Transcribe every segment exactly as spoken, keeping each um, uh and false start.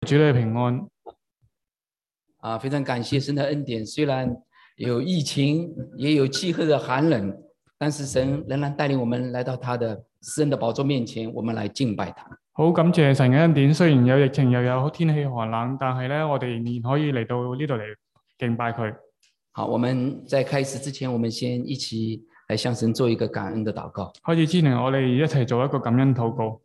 主你平安。 啊，非常感谢神的恩典，虽然有疫情，也有气候的寒冷，但是神仍然帶領我們來到他的施恩的寶座面前，我們來敬拜他。 好感謝神嘅恩典，雖然有疫情又有天氣寒冷，但係咧我哋仍然可以嚟到呢度嚟敬拜佢。 好，我們在開始之前，我們先一起來向神做一個感恩的禱告。 開始之前，我哋一齊做一個感恩禱告。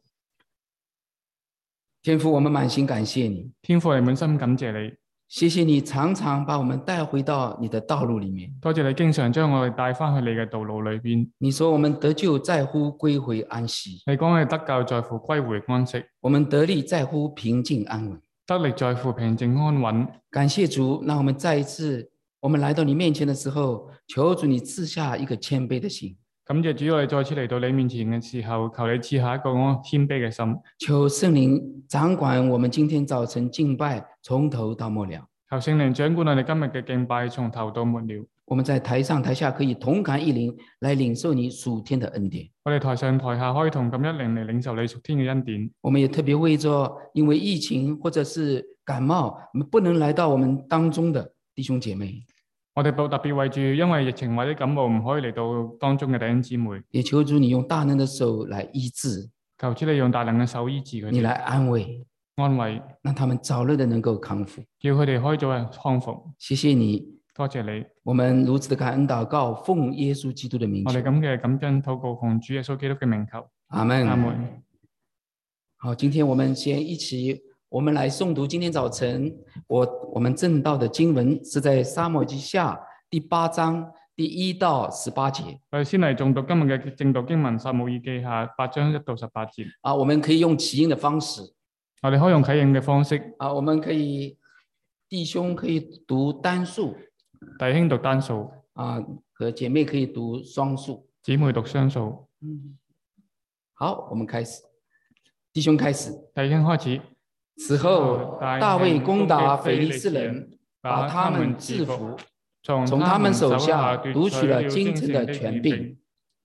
天父，我們滿心感謝你。 天父，我哋滿心感謝你。 謝謝你常常把我們帶回到你的道路裏面。 多謝你經常將我哋帶翻去你嘅道路裏邊。 你說我們得救在乎歸回安息。 你講我哋得救在乎歸回安息。 我們得力在乎平靜安穩。 得力在乎平靜安穩。 感謝主，那我們再一次，我們來到你面前的時候，求主你賜下一個謙卑的心。 感謝主，我哋再次嚟到你面前嘅時候，求你賜下一個安謙卑嘅心。 求聖靈掌管我們今天早晨敬拜，從頭到末了。 求聖靈掌管我哋今日嘅敬拜，從頭到末了。 我們在台上台下可以同感一靈，來領受你屬天的恩典。 我哋台上台下可以同感一靈嚟領受你屬天嘅恩典。 我們也特別為咗因為疫情或者是感冒，不能來到我們當中的弟兄姐妹。 我哋特別為住因為疫情或者感冒唔可以嚟到當中嘅弟兄姊妹， 也求主你用大能的手來醫治。 求主你用大能嘅手醫治佢哋， 你來安慰安慰， 讓他們早日的能夠康復， 叫佢哋可以早日康復。 謝謝你， 多謝你。 我們如此的感恩禱告，奉耶穌基督的名求。 我哋咁嘅感恩禱告，奉主耶穌基督嘅名求。 阿門。 阿門。 好，今天我們先一起，我們來誦讀今天早晨我我們正道的經文，是在撒母耳記下第八章第一到十八節。 我哋先嚟誦讀今日嘅正道經文，撒母耳記下八章一到十八節。 啊，我們可以用起應的方式。 我哋可以用啟應嘅方式。 啊，我們可以弟兄可以讀單數， 弟兄讀單數。 啊，和姐妹可以讀雙數， 姊妹讀雙數。 嗯，好，我們開始。弟兄開始。 弟兄開始。 此後，大衛攻打非利士人，把他們制服，從他們手下奪取了京城的權柄。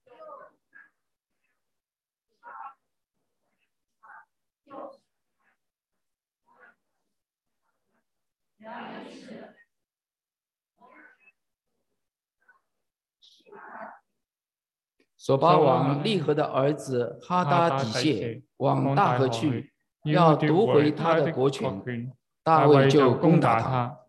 索巴王利河的兒子哈達底謝往大河去，要奪回他的國權，大衛就攻打他。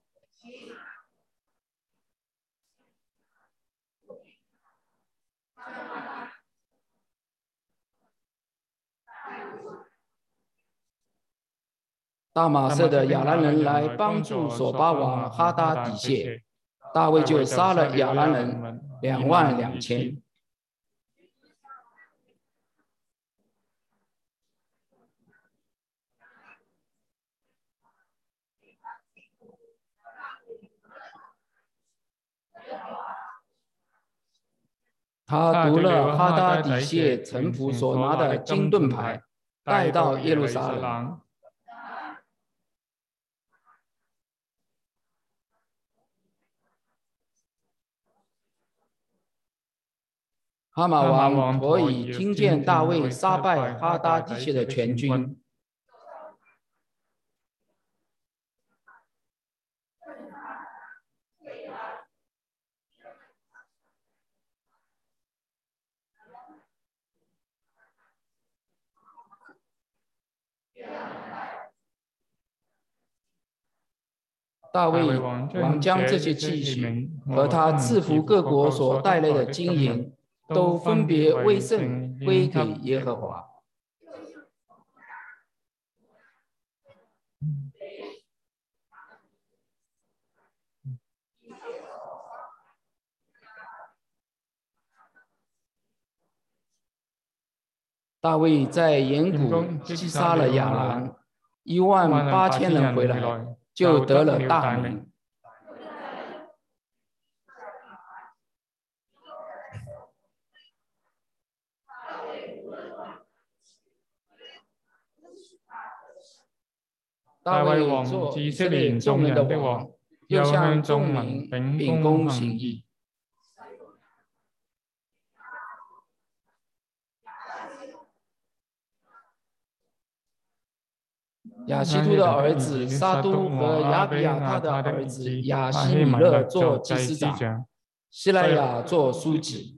大馬色的亞蘭人來幫助索巴王哈達底謝，大衛就殺了亞蘭人兩萬兩千。他奪了哈達底謝臣僕所拿的金盾牌，帶到耶路撒冷。哈馬王陀以聽見大衛殺敗哈達底謝的全軍，大衛王將這些器皿和他制服各國所帶來的金銀，都分別為聖歸給耶和華。大衛在鹽谷擊殺了亞蘭，一萬八千人回來，就得了大名。大衛王做以色列眾人的王，又向眾民秉公行義。 亚希图的儿子沙都和亚比亚他的儿子亚希米勒做祭司长，希莱亚做书记。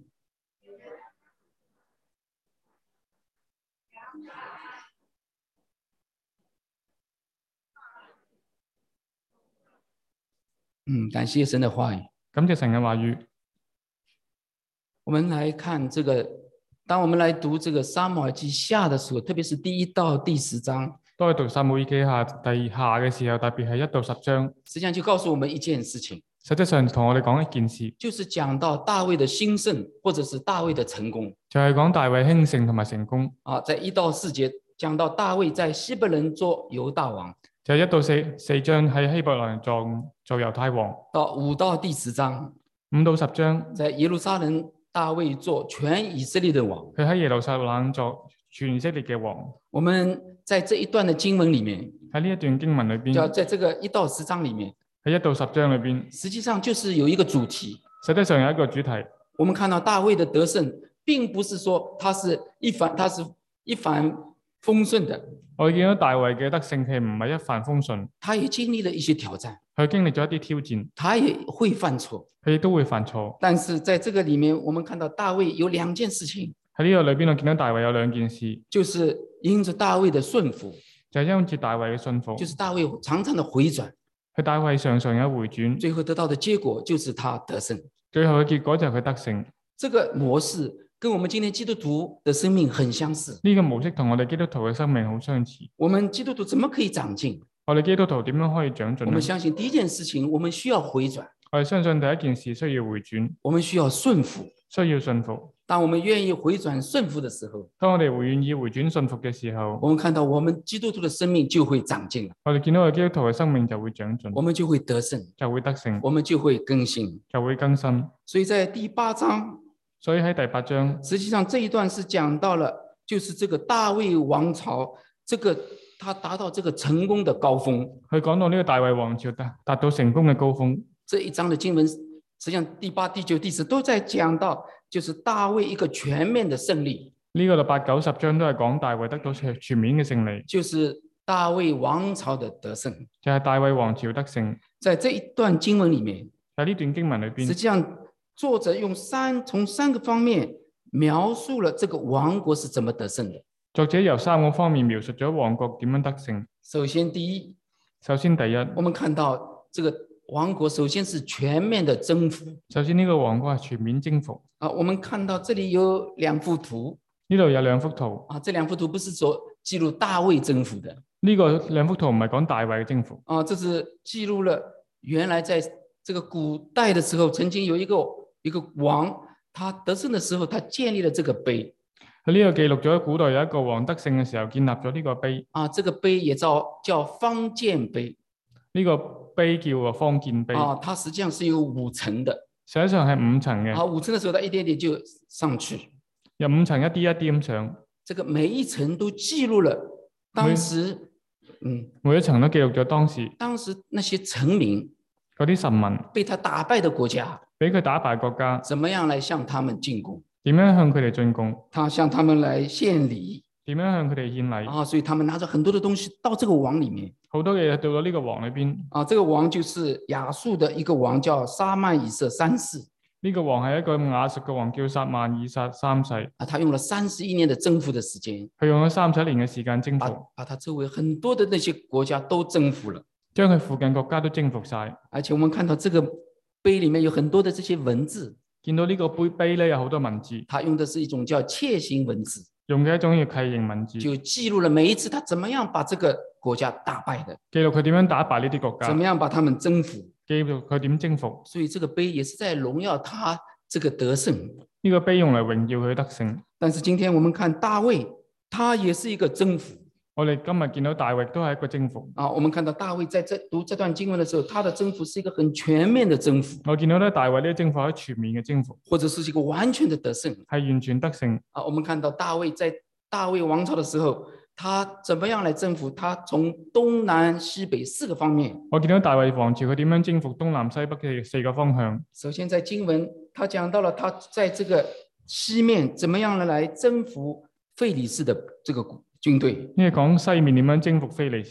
嗯，感谢神的话语。 感謝神嘅話語。 我們來看這個，當我們來讀這個撒母耳記下的時候，特別是第一到第十章。 當我讀撒母耳記下第下嘅時候，特別係一到十章， 實際上就告訴我們一件事情。 實際上同我哋講一件事， 就是講到大衛的興盛，或者是大衛的成功。 就係講大衛興盛同埋成功。 啊，在一到四節講到大衛在希伯崙做猶大王。 就係一到四四章喺希伯崙做做猶太王。 到五到第十章， 五到十章， 在耶路撒冷大衛做全以色列的王。 佢喺耶路撒冷做全以色列嘅王。 我們在這一段的經文裡面， 喺呢一段經文裏邊， 就在這個一到十章裡面， 喺一到十章裏邊， 實際上就是有一個主題。 實際上有一個主題。 我們看到大衛的得勝，並不是說他是一帆，他是一帆風順的。 我見到大衛嘅得勝，佢唔係一帆風順， 他也經歷了一些挑戰， 佢經歷咗一啲挑戰， 他也會犯錯， 佢亦都會犯錯。 但是在這個裡面，我們看到大衛有兩件事情。 喺呢個裏邊，我見到大衛有兩件事， 就是因着大衛的順服， 就係因住大衛嘅順服， 就是大衛常常的回轉， 佢大衛常常有回轉， 最後得到的結果就是他得勝。 最後嘅結果就係佢得勝。 這個模式跟我們今天基督徒的生命很相似。 呢個模式同我哋基督徒嘅生命好相似。 我們基督徒怎麼可以長進？ 我哋基督徒點樣可以長進？ 我們相信第一件事情，我們需要回轉。 我哋相信第一件事需要回轉， 我們需要順服， 需要順服。 當我們願意回轉順服的時候， 當我哋會願意回轉順服嘅時候， 我們看到我們基督徒的生命就會長進了。 我哋見到我哋基督徒嘅生命就會長進， 我們就會得勝， 就會得勝， 我們就會更新， 就會更新。 所以在第八章。 所以喺第八章， 實際上這一段是講到了，就是這個大衛王朝，這個他達到這個成功的高峰。 佢講到呢個大衛王朝達達到成功嘅高峰。 這一章的經文，實際上第八、第九、第十都在講到，就是大衛一個全面的勝利。 呢個八九十章都係講大衛得到全全面嘅勝利， 就是大衛王朝的得勝， 就係大衛王朝得勝。 在這一段經文裡面， 喺呢段經文裏邊， 實際上。作者用三從三個方面描述了這個王國是怎麼得勝的。 作者由三個方面描述咗王國點樣得勝。 首先，第一， 首先第一， 我們看到這個王國首先是全面的征服。 首先呢個王國係全面征服。 啊，我們看到這裡有兩幅圖， 呢度有兩幅圖。 啊，這兩幅圖不是說記錄大衛征服的。 呢個兩幅圖唔係講大衛嘅征服。 啊，這是記錄了原來在這個古代的時候，曾經有一個。一個王，他得勝的時候，他建立了這個碑。 佢呢個記錄咗古代有一個王得勝嘅時候建立咗呢個碑。 啊，這個碑也叫叫方建碑。 呢個碑叫方建碑。 啊，它實際上是有五層的。 實際上係五層嘅。 啊，五層的時候，它一點點就上去。 由五層一啲一啲咁上。 這個每一層都記錄了當時，嗯， 每一層都記錄咗當時。 當時那些臣民。 嗰啲臣民。 被他打敗的國家。 俾佢打敗國家， 怎麼樣來向他們進貢？ 點樣向佢哋進貢？ 他向他們來獻禮。 點樣向佢哋獻禮？ 啊，所以他們拿着很多的東西到這個王裡面。 好多嘢到咗呢個王裏邊。 啊，這個王就是亞述的一個王，叫撒曼以色三世。 呢個王係一個亞述嘅王，叫撒曼以色三世。 啊，他用了三十一年的征服的時間。 佢用咗三十一年嘅時間征服， 把把他周圍很多的那些國家都征服了， 將佢附近國家都征服晒。 而且我們看到這個。碑裡面有很多的這些文字， 見到呢個碑碑咧有好多文字， 他用的是一種叫楔形文字， 用嘅一種叫楔形文字， 就記錄了每一次他怎麼樣把這個國家打敗的， 記錄佢點樣打敗呢啲國家， 怎麼樣把他們征服， 記錄佢點征服。 所以這個碑也是在榮耀他這個得勝。 呢個碑用嚟榮耀佢得勝。 但是今天我們看大衛，他也是一個征服。 我哋今日見到大衛都係一個征服。 啊，我們看到大衛在這讀這段經文的時候，他的征服是一個很全面的征服。 我見到咧大衛呢個征服係全面嘅征服， 或者是一個完全的得勝， 係完全得勝。 啊，我們看到大衛在大衛王朝的時候，他怎麼樣來征服？他從東南西北四個方面。 我見到大衛王朝佢點樣征服東南西北嘅四個方向。 首先在經文，他講到了他在這個西面怎麼樣來來征服非利士的這個軍隊。 呢個講西面點樣征服非利士，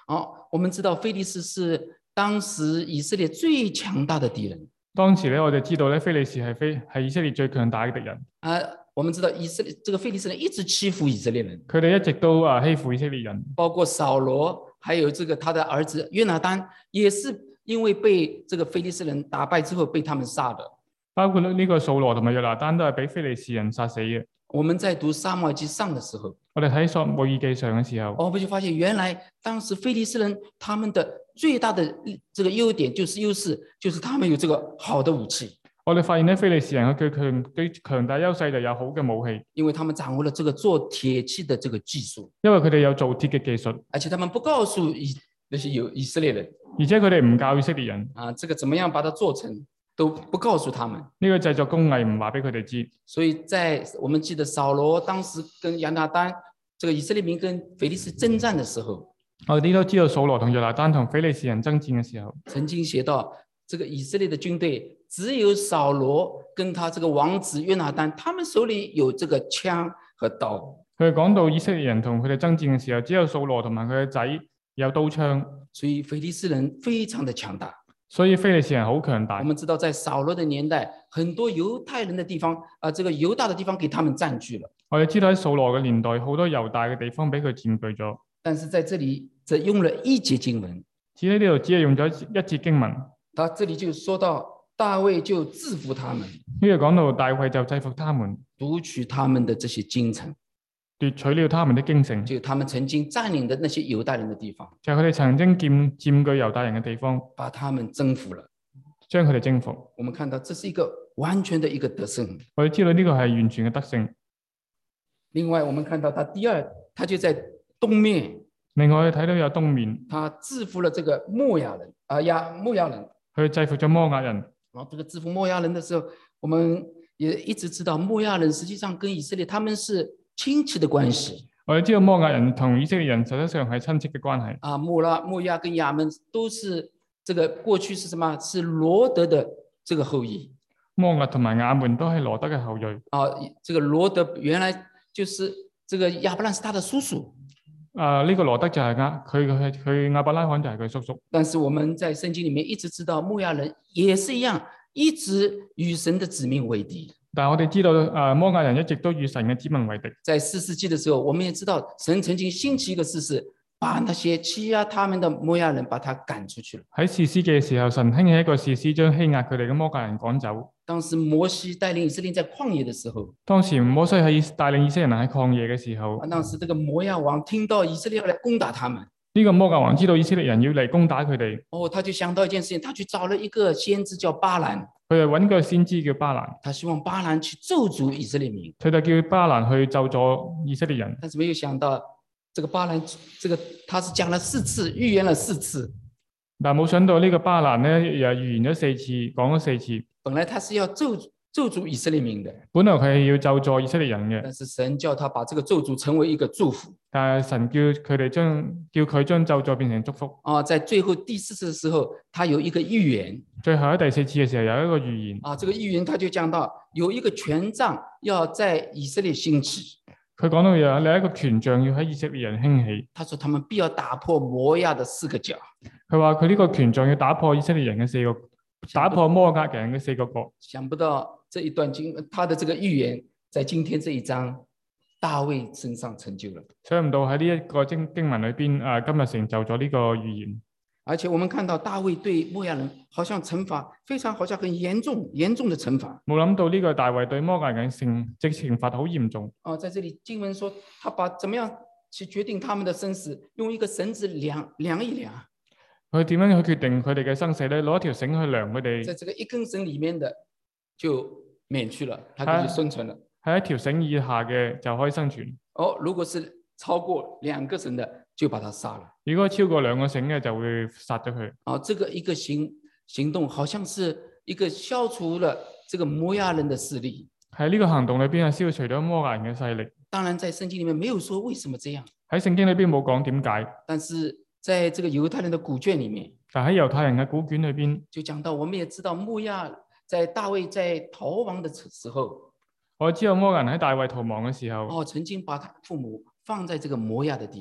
哦，我們知道非利士是當時以色列最強大的敵人。 當時咧，我哋知道咧，非利士係非係以色列最強大嘅敵人。 啊，我們知道以色列這個非利士人一直欺負以色列人， 佢哋一直都啊欺負以色列人， 包括掃羅，還有這個他的兒子約拿單，也是因為被這個非利士人打敗之後被他們殺的。 包括呢個掃羅同埋約拿單都係俾非利士人殺死嘅。 我們在讀撒母耳記上的時候， 我哋睇撒母耳記上嘅時候， 我們就發現原來當時非利士人他們的最大的這個優點就是優勢，就是他們有這個好的武器。 我哋發現咧，非利士人佢強最強大優勢就有好嘅武器， 因為他們掌握了這個做鐵器的這個技術， 因為佢哋有做鐵嘅技術， 而且他們不告訴以那些有以色列人， 而且佢哋唔教以色列人啊，這個怎麼樣把它做成，都不告訴他們。 呢個製作工藝唔話俾佢哋知。 所以在我們記得掃羅當時跟約拿單，這個以色列民跟非利士征戰的時候， 我哋都知道掃羅同約拿單同非利士人爭戰嘅時候， 曾經寫到這個以色列的軍隊只有掃羅跟他這個王子約拿單，他們手裏有這個槍和刀。 佢講到以色列人同佢哋爭戰嘅時候，只有掃羅同埋佢嘅仔有刀槍， 所以非利士人非常的強大。 所以非利士人好強大。 我們知道在掃羅的年代，很多猶太人的地方，啊、呃，這個猶大的地方給他們佔據了。 我哋知道喺掃羅嘅年代，好多猶大嘅地方俾佢佔據咗。 但是在這裏則用了一節經文， 只喺呢度只係用咗一節經文。 他這裏就說到大衛就制服他們， 呢度講到大衛就制服他們， 奪取他們的這些京城， 奪取了他們的京城， 就他們曾經佔領的那些猶大人的地方， 就係佢哋曾經佔佔據猶大人嘅地方， 把他們征服了， 將佢哋征服。 我們看到這是一個完全的一個得勝。 我哋知道呢個係完全嘅得勝。 另外，我們看到他第二，他就在東面， 另外我哋睇到有東面， 他制服了這個摩亞人啊亞摩亞人， 佢制服咗摩押人。 然後這個制服摩亞人的時候，我們也一直知道摩亞人實際上跟以色列他們是親戚的關係。 我哋知道摩押人同以色列人實際上係親戚嘅關係。 啊，摩拉、摩亞跟亞門都是這個過去是什麼？是羅德的這個後裔。 摩押同埋亞門都係羅德嘅後裔。 啊，這個羅德原來就是這個亞伯蘭是他的叔叔。 啊，呢、這個羅德就係亞佢佢佢亞伯拉罕就係佢叔叔。 但是我們在聖經裡面一直知道摩亞人也是一樣，一直與神的子民為敵。 但係我哋知道，誒摩押人一直都與神嘅子民為敵。 在士師記的時候，我們也知道神曾經興起一個士師，把那些欺壓他們的摩亞人把他趕出去了。 喺士師記嘅時候，神興起一個士師，將欺壓佢哋嘅摩押人趕走。 當時摩西帶領以色列在曠野的時候， 當時摩西喺帶領以色列人喺曠野嘅時候， 啊，當時這個摩亞王聽到以色列要來攻打他們， 呢個摩押王知道以色列人要嚟攻打佢哋， 哦，他就想到一件事情，他去找了一個先知叫巴蘭， 佢就揾個先知叫巴蘭， 他希望巴蘭去咒詛以色列民， 佢就叫巴蘭去咒詛以色列人。 但是沒有想到，這個巴蘭，這個他是講了四次，預言了四次， 但冇想到呢個巴蘭咧，又預言咗四次，講咗四次。 本來他是要咒咒詛以色列民的， 本來佢係要咒詛以色列人嘅， 但是神叫他把這個咒詛成為一個祝福。 但係神叫佢哋將叫佢將咒詛變成祝福。 啊，在最後第四次的時候，他有一個預言。 最後喺第四次嘅時候有一個預言。 啊，這個預言他就講到有一個權杖要在以色列興起。 佢講到有另一個權杖要喺以色列人興起。 他說他們必要打破摩亞的四個角。 佢話佢呢個權杖要打破以色列人嘅四個，打破摩押人嘅四個角。 想不到這一段經，他的這個預言，在今天這一章，大衛身上成就了。 想唔到喺呢一個經經文裏邊，誒、啊、今日成就咗呢個預言。 而且我們看到大衛對摩亞人好像懲罰非常，好像很嚴重、嚴重的懲罰。 冇諗到呢個大衛對摩押人懲即懲罰好嚴重。 哦、啊，在這裡經文說，他把怎麼樣去決定他們的生死，用一個繩子量量一量。 佢點樣去決定佢哋嘅生死咧？攞一條繩去量佢哋。 在這個一根繩裡面的就免去了，他可以生存了。 喺一條繩以下嘅就可以生存。 哦，如果是超過兩個繩的，就把他殺了。 如果超過兩個繩嘅，就會殺咗佢。 哦，這個一個行行動，好像是一個消除了這個摩亞人的勢力。 喺呢個行動裏邊係消除咗摩押人嘅勢力。 當然，在聖經裡面沒有說為什麼這樣。 喺聖經裏邊冇講點解。 但是在這個猶太人的古卷裡面， 但喺猶太人嘅古卷裏邊就講到，我們也知道摩亞在大衛在逃亡的時候， 我知道摩押人喺大衛逃亡嘅時候， 哦，曾經把他父母放在這個摩亞的地方。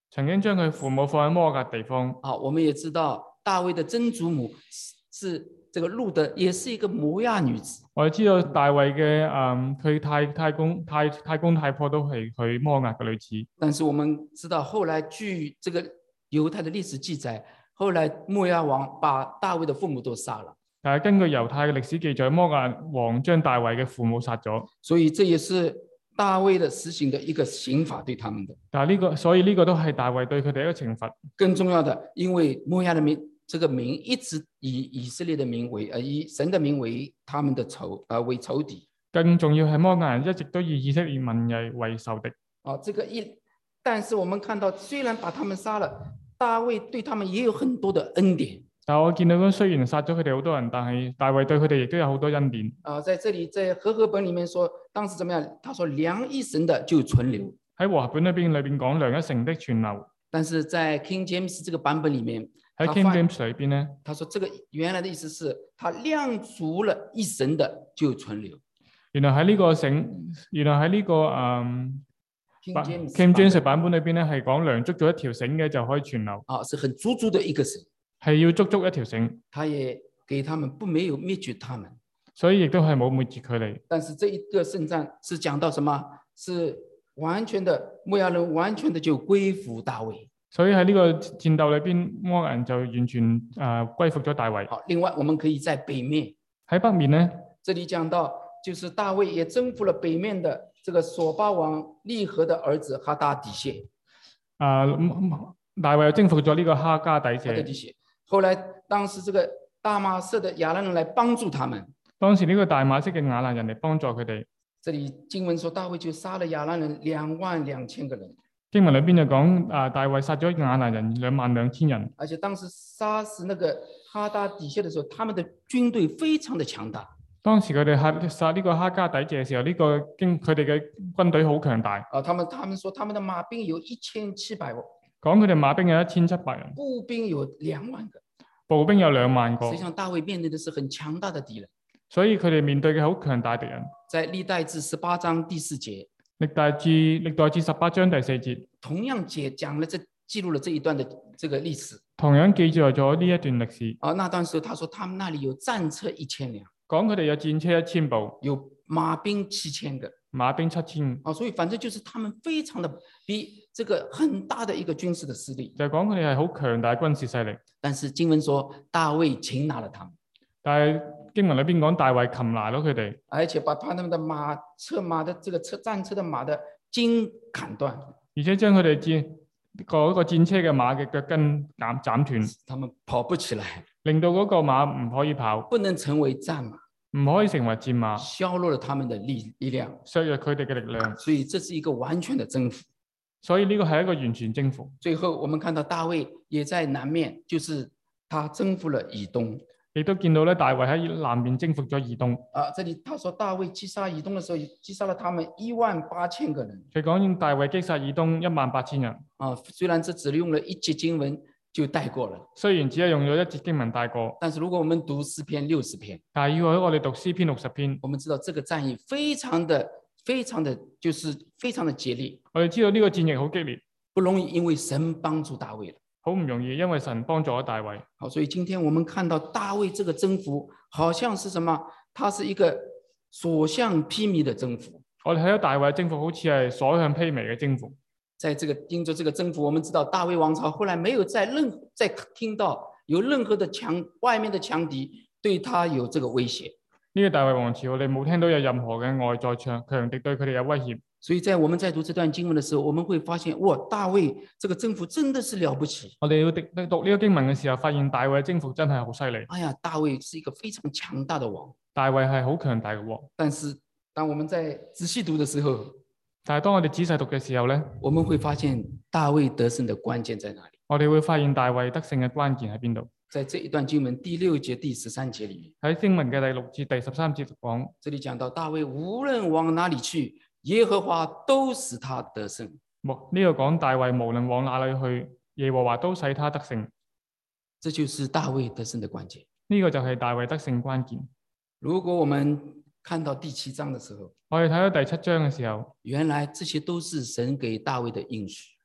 曾經將佢父母放喺摩押地方。 啊，我們也知道大衛的曾祖母是這個路德，也是一個摩押女子。 我哋知道大衛嘅誒佢太太公太太公太婆都係佢摩押嘅女子。 但是我們知道後來據這個猶太的歷史記載，後來摩押王把大衛的父母都殺了。 但係根據猶太嘅歷史記載，摩押王將大衛嘅父母殺咗。 所以這也是大衛的實行的一個刑罰對他們的。 但係呢個，所以呢個都係大衛對佢哋一個懲罰。 更重要的，因為摩押的民，這個民一直以以色列的民為，呃，以神的民為他們的仇，呃，為仇敵。 更重要係摩押人一直都以以色列民為為仇敵。 啊，這個一，但是我們看到，雖然把他們殺了，大衛對他們也有很多的恩典。 但我見到佢雖然殺咗佢哋好多人，但係大衛對佢哋亦都有好多恩典。 啊，在這裏在和合本裏面說，當時怎麼樣？他說量一成的就存留。 喺和合本裏邊裏邊講量一成的存留。 但是在 King James 這個版本裏面， 喺 King James 裏邊咧， 他說這個原來的意思是，他量足了一成的就存留。 原來喺呢個成，原來喺呢、這個誒、嗯、 King James, King James 版本裏邊咧係講量捉咗一條繩嘅就可以存留。 啊，是很足足的一個繩。 係要足足一條繩， 他也給他們不沒有滅絕他們， 所以亦都係冇滅絕佢哋。 但是這一個聖戰是講到什麼？是完全的摩押人完全的就歸服大衛。 所以喺呢個戰鬥裏邊，摩押人就完全誒、呃、歸服咗大衛。 好，另外我們可以在北面， 喺北面咧， 這裡講到就是大衛也征服了北面的這個索巴王利合的兒子哈達底謝。 啊、呃，大衛又征服咗呢個哈加底謝。 後來，當時這個大馬色的亞蘭人來幫助他們。 當時呢個大馬色嘅亞蘭人嚟幫助佢哋。 這裡經文說，大衛就殺了亞蘭人兩萬兩千個人。 經文裏邊就講，啊，大衛殺咗亞蘭人兩萬兩千人。 而且當時殺死那個哈達底謝的時候，他們的軍隊非常的強大。 當時佢哋殺殺呢個哈加底謝嘅時候，呢、這個經佢哋嘅軍隊好強大。 啊，他們他們說他們的馬兵有一千七百個。 講佢哋馬兵有一千七百人， 步兵有兩萬個， 步兵有兩萬個。 實際上大衛面對的是很強大的敵人， 所以佢哋面對嘅好強大敵人。 在歷代志十八章第四節， 歷代志歷代志十八章第四節， 同樣記講了這記錄了這一段的這個歷史， 同樣記載咗呢一段歷史。 啊，那當時他說他們那裡有戰車一千輛， 講佢哋有戰車一千部， 有馬兵七千個。 馬兵七千， 啊，所以反正就是他們非常的比這個很大的一個軍事的勢力， 就係講佢哋係好強大嘅軍事勢力。 但是經文說大衛擒拿了他們， 但係經文裏邊講大衛擒拿咗佢哋， 而且把他們的馬車馬的這個車戰車的馬的筋砍斷， 而且將佢哋戰嗰個戰車嘅馬嘅腳筋斬斬斷， 他們跑不起來， 令到嗰個馬唔可以跑， 不能成為戰馬。 唔可以成為戰馬， 削弱了他們的力力量， 削弱佢哋嘅力量。 所以這是一個完全的征服。 所以呢個係一個完全征服。 最後我們看到大衛也在南面，就是他征服了以東。 亦都見到咧，大衛喺南面征服咗以東。 啊，這裡他說大衛擊殺以東的時候，擊殺了他們一萬八千個人。 佢講大衛擊殺以東一萬八千人。 啊，雖然這只用了一節經文就帶過了， 雖然只係用咗一節經文帶過， 但是如果我們讀詩篇六十篇， 但係如果我哋讀詩篇六十篇， 我們知道這個戰役非常的、非常的，就是非常的激烈。 我哋知道呢個戰役好激烈， 不容易，因為神幫助大衛了。 好唔容易，因為神幫助咗大衛。 好，所以今天我們看到大衛這個征服，好像是什麼？它是一個所向披靡的征服。 我哋睇到大衛嘅征服，好似係所向披靡嘅征服。 在這個因着這個征服，我們知道大衛王朝後來沒有再任再聽到有任何的強外面的強敵對他有這個威脅。 呢個大衛王朝，我哋冇聽到有任何嘅外在強強敵對佢哋有威脅。 所以在我們在讀這段經文的時候，我們會發現，哇，大衛這個征服真的是了不起。 我哋要讀讀呢個經文嘅時候，發現大衛嘅征服真係好犀利。 哎呀，大衛是一個非常強大的王。 大衛係好強大嘅王。 但是當我們在仔細讀的時候， 但係當我哋仔細讀嘅時候咧， 我們會發現大衛得勝的關鍵在哪裡？ 我哋會發現大衛得勝嘅關鍵喺邊度？ 在這一段經文第六節、第十三節裡面， 喺經文嘅第六節、第十三節講， 這裡講到大衛無論往哪裡去，耶和華都使他得勝。 呢個講大衛無論往哪裡去，耶和華都使他得勝。 這就是大衛得勝的關鍵。 呢個就係大衛得勝關鍵。 如果我們看到第七章的時候， 我哋睇到第七章嘅時候， 原來這些都是神給大衛的應許。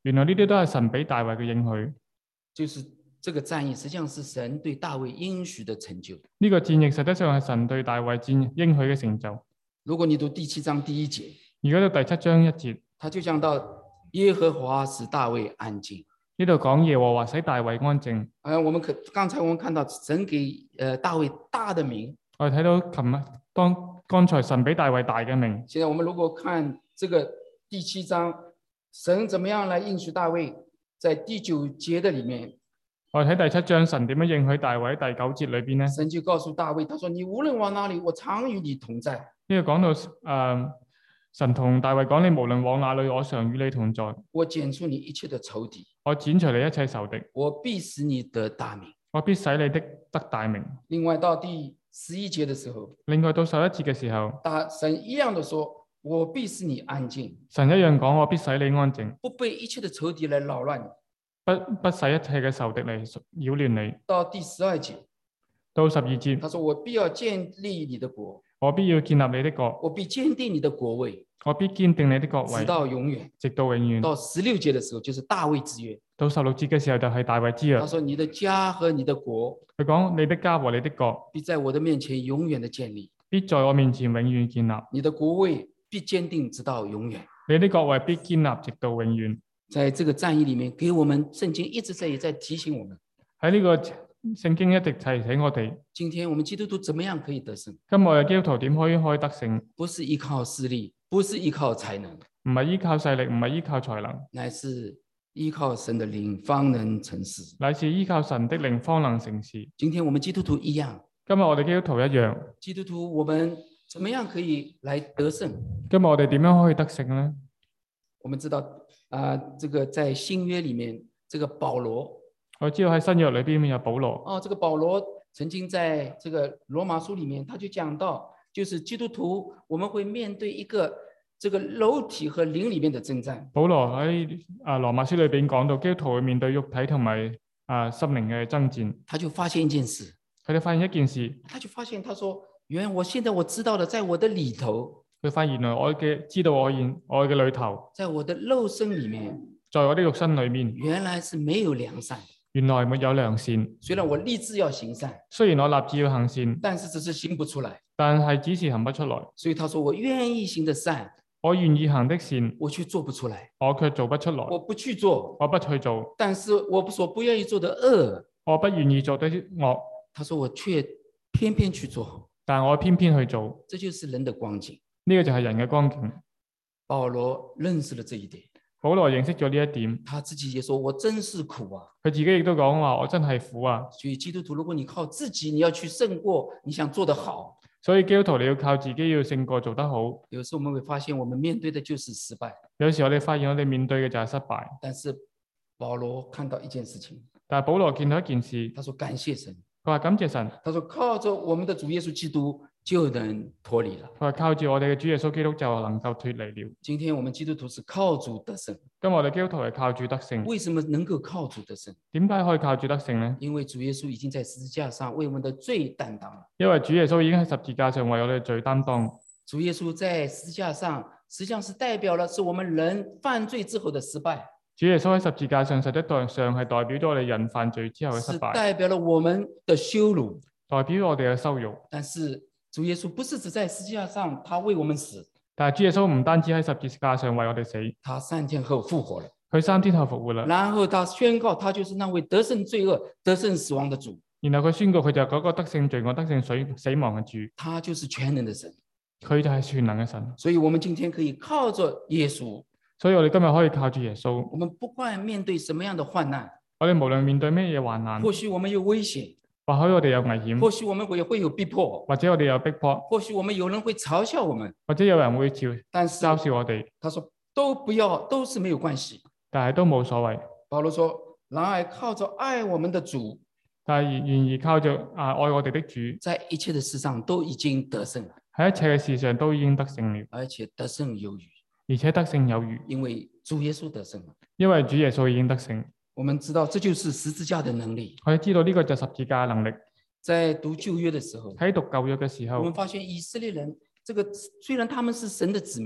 原來呢啲都係神俾大衛嘅應許。 就是這個戰役實際上是神對大衛應許的成就。 呢個戰役實際上係神對大衛戰應許嘅成就。 如果你讀第七章第一節， 如果到第七章一節， 他就講到耶和華使大衛安靜。 呢度講耶和華使大衛安靜。 啊，我們可剛才我們看到神給呃大衛大的名。 我哋睇到琴日當剛才神俾大衛大嘅名。 現在我們如果看這個第七章，神怎麼樣來應許大衛？在第九節的裡面， 我哋睇第七章，神點樣應許大衛？喺第九節裏邊咧， 神就告訴大衛，他說：你無論往哪裡，我常與你同在。 呢個講到誒、呃，神同大衛講：你無論往哪裡，我常與你同在。 我剪除你一切的仇敵， 我剪除你一切仇敵， 我必使你得大名， 我必使你的得大名。 另外到第十一節的時候， 另外到十一節嘅時候， 大神一樣的說：我必使你安靜， 神一樣講：我必使你安靜， 不被一切的仇敵來擾亂你。 不不使一切嘅仇敵嚟擾亂你。 到第十二節， 到十二節， 他說：我必要建立你的國， 我必要建立你的國， 我必堅定你的國位， 我必堅定你的國位， 直到永遠。 直到永遠。 到十六節的時候，就是大衛之約。 到十六節嘅時候就係大衛之約。 他說：你的家和你的國， 佢講：你的家和你的國必在我的面前永遠的建立， 必在我面前永遠建立， 你的國位必堅定直到永遠。 你的國位必堅立直到永遠。 在這個戰役裡面，給我們聖經一直在也在提醒我們。 喺呢個聖經一直提醒我哋， 今天我們基督徒怎麼樣可以得勝？ 今日嘅基督徒點可以可以得勝？ 不是依靠勢力，不是依靠才能， 唔係依靠勢力，唔係依靠才能， 乃是依靠神的靈方能成事。 乃是依靠神的靈方能成事。 今天我們基督徒一樣， 今日我哋基督徒一樣， 基督徒我們怎麼樣可以來得勝？ 今日我哋點樣可以得勝呢？ 我們知道啊、呃，這個在新約裡面，這個保羅， 我知道喺新約裏邊有保羅。 哦，這個保羅曾經在這個羅馬書裡面，他就講到，就是基督徒我們會面對一個這個肉體和靈裡面的征戰。 保羅喺啊羅馬書裏邊講到，基督徒會面對肉體同埋啊心靈嘅爭戰。 他就發現一件事， 佢哋發現一件事， 他就發現，他說：原來我現在我知道了，在我的裡頭。 佢發現原來我嘅知道我現我嘅裏頭， 在我的肉身裡面， 在我的肉身裏面， 原來是沒有良善， 原來沒有良善。 雖然我立志要行善， 雖然我立志要行善， 但是只是行不出來。 但係只是行不出來。 所以他說：我願意行的善， 我願意行的善， 我卻做不出來， 我卻做不出來。 我不去做， 我不去做。 但是我所不願意做的惡， 我不願意做的惡， 他說我卻偏偏去做， 但我偏偏去做。 這就是人的光景。 呢個就係人嘅光景。 保羅認識了這一點， 保羅認識咗呢一點， 他自己也說：我真是苦啊！ 佢自己亦都講話：我真係苦啊！ 所以基督徒，如果你靠自己，你要去勝過，你想做得好， 所以基督徒你要靠自己，要勝過做得好。 有時候我們會發現，我們面對的就是失敗。 有時候我哋發現我哋面對嘅就係失敗。 但是保羅看到一件事情， 但係保羅見到一件事， 他說感謝神， 佢話感謝神， 他說靠着我們的主耶穌基督就能脫離了。 佢話靠住我哋嘅主耶穌基督就能夠脫離了。 今天我們基督徒是靠主得勝， 今日我哋基督徒係靠主得勝。 為什麼能夠靠主得勝？ 點解可以靠主得勝呢？ 因為主耶穌已經在十字架上為我們的罪擔當了。 因為主耶穌已經喺十字架上為我哋罪擔當。 主耶穌在十字架上實際上是代表了是我們人犯罪之後的失敗。 主耶穌喺十字架上實質上係代表咗我哋人犯罪之後嘅失敗， 是代表了我們的羞辱， 代表我哋嘅羞辱。 但是主耶穌不是只在十字架上，他為我們死。 但係主耶穌唔單止喺十字架上為我哋死， 他三天後復活了。 佢三天後復活啦。 然後他宣告，他就是那位得勝罪惡、得勝死亡的主。 然後佢宣告佢就係嗰個得勝罪惡、得勝水死亡嘅主。 他就是全能的神， 佢就係全能嘅神。 所以我們今天可以靠着耶穌。 所以我哋今日可以靠住耶穌。 我們不管面對什麼樣的患難， 我哋無論面對咩嘢患難， 或許我們有危險， 或許我哋有危險， 或許我們會會有逼迫， 或者我哋有逼迫， 或許我們有人會嘲笑我們， 或者有人會嘲但是嘲笑我哋。 他說都不要，都是沒有關係。 但係都冇所謂。 保羅說：然而靠着愛我們的主， 但係願意靠着啊愛我哋的主， 在一切的事上都已經得勝了， 喺一切嘅事上都已經得勝了， 而且得勝有餘， 而且得勝有餘， 因為主耶穌得勝了。 因為主耶穌已經得勝。 我們知道這就是十字架的能力。 我哋知道呢個就十字架嘅能力。 在讀舊約的時候， 喺讀舊約嘅時候， 我們發現以色列人，這個雖然他們是神的子民，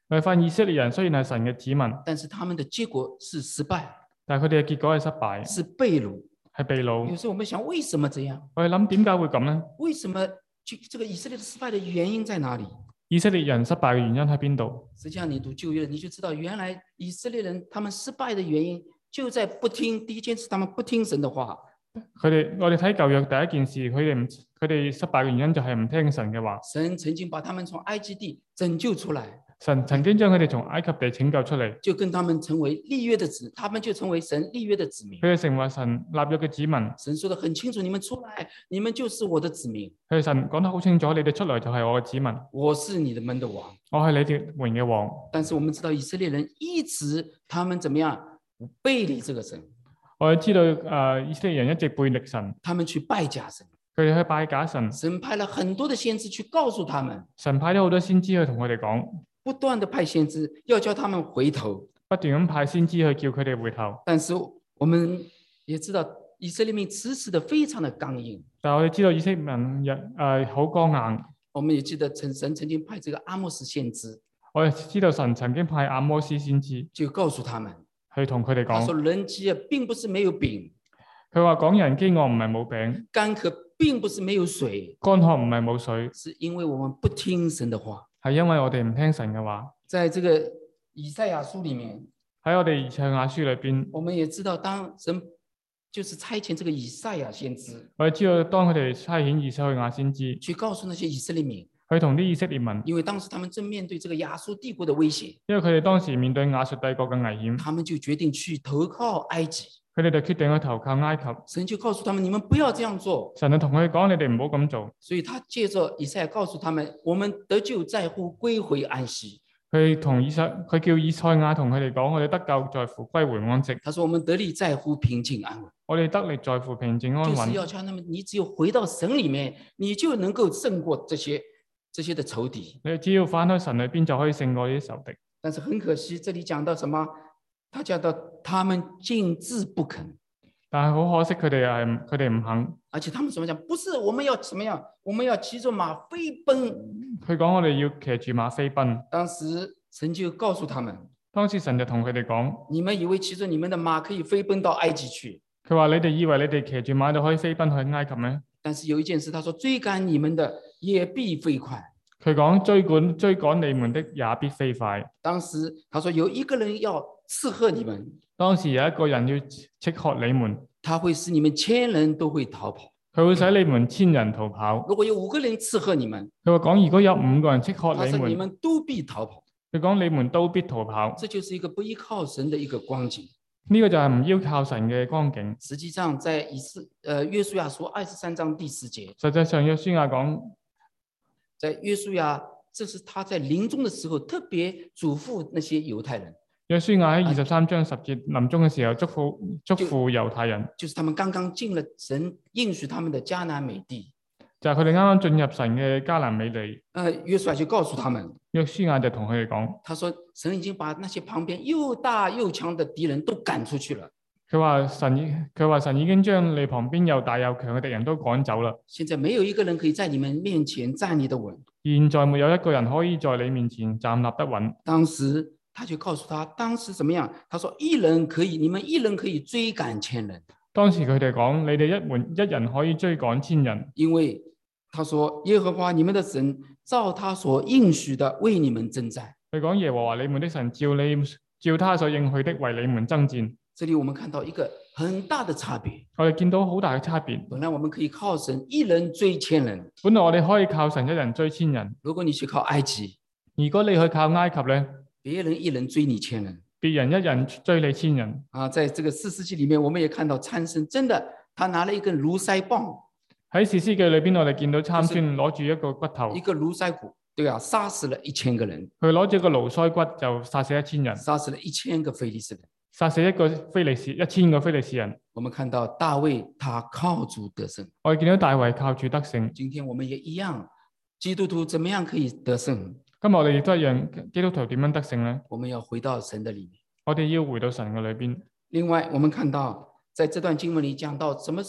我哋發現以色列人雖然係神嘅子民， 但是他們的結果是失敗， 但係佢哋嘅結果係失敗， 是被擄。 係被有擄。 時候我們想，為什麼這樣？ 我哋諗點解會咁呢？ 為什麼就這個以色列的失敗的原因在哪裡？ 以色列人失敗嘅原因喺邊度？ 實際上，你讀舊約，你就知道，原來以色列人他們失敗的原因就在不聽。第一件事，他們不聽神的話。 佢哋我哋睇舊約第一件事，佢哋唔佢哋失敗嘅原因就係唔聽神嘅話。 神曾經把他們從埃及地拯救出來， 神曾經將佢哋從埃及地拯救出嚟， 就跟他們成為立約的子，他們就成為神立約的子民。 佢哋成為神立約嘅子民。 神說得很清楚，你們出來，你們就是我的子民。 佢哋神講得好清楚，你哋出來就係我嘅子民， 我是你的門的王。 我係你哋門嘅王。 但是我們知道以色列人一直他們怎麼樣背離這個神， 我哋知道誒、呃，以色列人一直背逆神， 他們去拜假神。 佢哋去拜假神。 神派了很多的先知去告訴他們， 神派咗好多先知去同佢哋講， 不斷的派先知要叫他們回頭， 不斷咁派先知去叫佢哋回頭。 但是我們也知道以色列民遲遲的非常的剛硬。 但係我哋知道以色列人日誒好剛硬。 我們也記得神神曾經派這個阿摩斯先知， 我哋知道神曾經派阿摩斯先知就告訴他們， 去同佢哋他說講， 人飢餓並不是沒有餅， 佢話講人飢餓唔係冇餅， 乾渴並不是沒有水， 乾渴唔係冇水， 是因為我們不聽神的話。 係因為我哋唔聽神嘅話。 在這個以賽亞書裡面， 喺我哋以賽亞書裏邊， 我們也知道當神就是差遣這個以賽亞先知我哋知道當佢哋差遣以賽亞先知去告訴那些以色列民， 去同啲以色列民， 因為當時他們正面對這個亞述帝國的威脅， 因為佢哋當時面對亞述帝國嘅危險， 他們就決定去投靠埃及。 佢哋就決定去投靠埃及。 神就告訴他們，你們不要這樣做。 神就同佢哋講，你哋唔好咁做。 所以他借着以賽亞告訴他們，我們得救在乎歸回安息。 佢同以賽，佢叫以賽亞同佢哋講，我哋得救在乎歸回安息。 他說我們得力在乎平靜安穩。 我哋得力在乎平靜安就是要穩。 叫他們，你只有回到神裡面，你就能夠勝過這些這些的仇敵。 你只要翻開神裏邊就可以勝過呢啲仇敵。 但是很可惜，這裡講到什麼？他講到他們竟自不肯。 但係好可惜，佢哋係佢哋唔肯。 而且他們怎麼講？不是我們要怎麼樣？我們要騎着馬飛奔。 佢講我哋要騎住馬飛奔。 當時神就告訴他們， 當時神就同佢哋講： 你們以為騎着你們的馬可以飛奔到埃及去？ 佢話你哋以為你哋騎住馬就可以飛奔去埃及咩？ 但是有一件事，他說追趕你們的也必飛快。 佢講追趕追趕你們的也必飛快。 當時他說有一個人要刺喝你們。 當時有一個人要斥喝你們， 他會使你們千人都會逃跑。 佢會使你們千人逃跑。 如果有五個人刺喝你們， 佢話講如果有五個人斥喝你們， 他說你們都必逃跑。 佢講你們都必逃跑。 這就是一個不依靠神的一個光景。 呢個就係唔要靠神嘅光景。 實際上在以斯呃約書亞書二十三章第四節， 實際上約書亞講， 在約書亞，這是他在臨終的時候特別囑咐那些猶太人。 約書亞喺二十三章十節臨終嘅時候，祝福祝福猶太人， 就是他們剛剛進了神應許他們的迦南美地， 就係佢哋啱啱進入神嘅迦南美地。 呃，約書亞就告訴他們， 約書亞就同佢哋講， 他說神已經把那些旁邊又大又強的敵人都趕出去了。 佢話神，佢話神已經將你旁邊又大又強嘅敵人都趕走啦。 現在沒有一個人可以在你們面前站立得穩。 現在沒有一個人可以在你面前站立得穩。 當時他就告訴他，當時怎麼樣？他說一人可以，你們一人可以追趕千人。 當時佢哋講，你哋一門一人可以追趕千人， 因為他說耶和華你們的神照他所應許的為你們征戰。 佢講耶和華你們的神照你照他所應許的為你們爭戰。 這裡我們看到一個很大的差別。 我哋見到好大嘅差別。 本來我們可以靠神一人追千人， 本來我哋可以靠神一人追千人。 如果你去靠埃及， 如果你去靠埃及咧， 別人一人追你千人， 別人一人追你千人。 啊，在這個士師記裡面，我們也看到參孫真的，他拿了一根驢腮棒。 喺士師記裏邊，我哋見到參孫攞住一個骨頭， 一個驢腮骨，對啊，殺死了一千個人。 佢攞住一個驢腮骨就殺死一千人， 殺死了一千個非利士人， 殺死一個非利士一千個非利士人。 我們看到大衛他靠主得勝， 我哋見到大衛靠住得勝。 今天我們也一樣，基督徒怎麼樣可以得勝？ 今日我哋亦都一樣，基督徒點樣得勝呢？ 我們要回到神的裡面。 我哋要回到神嘅裏邊。 另外，我們看到在這段經文裡講到什麼是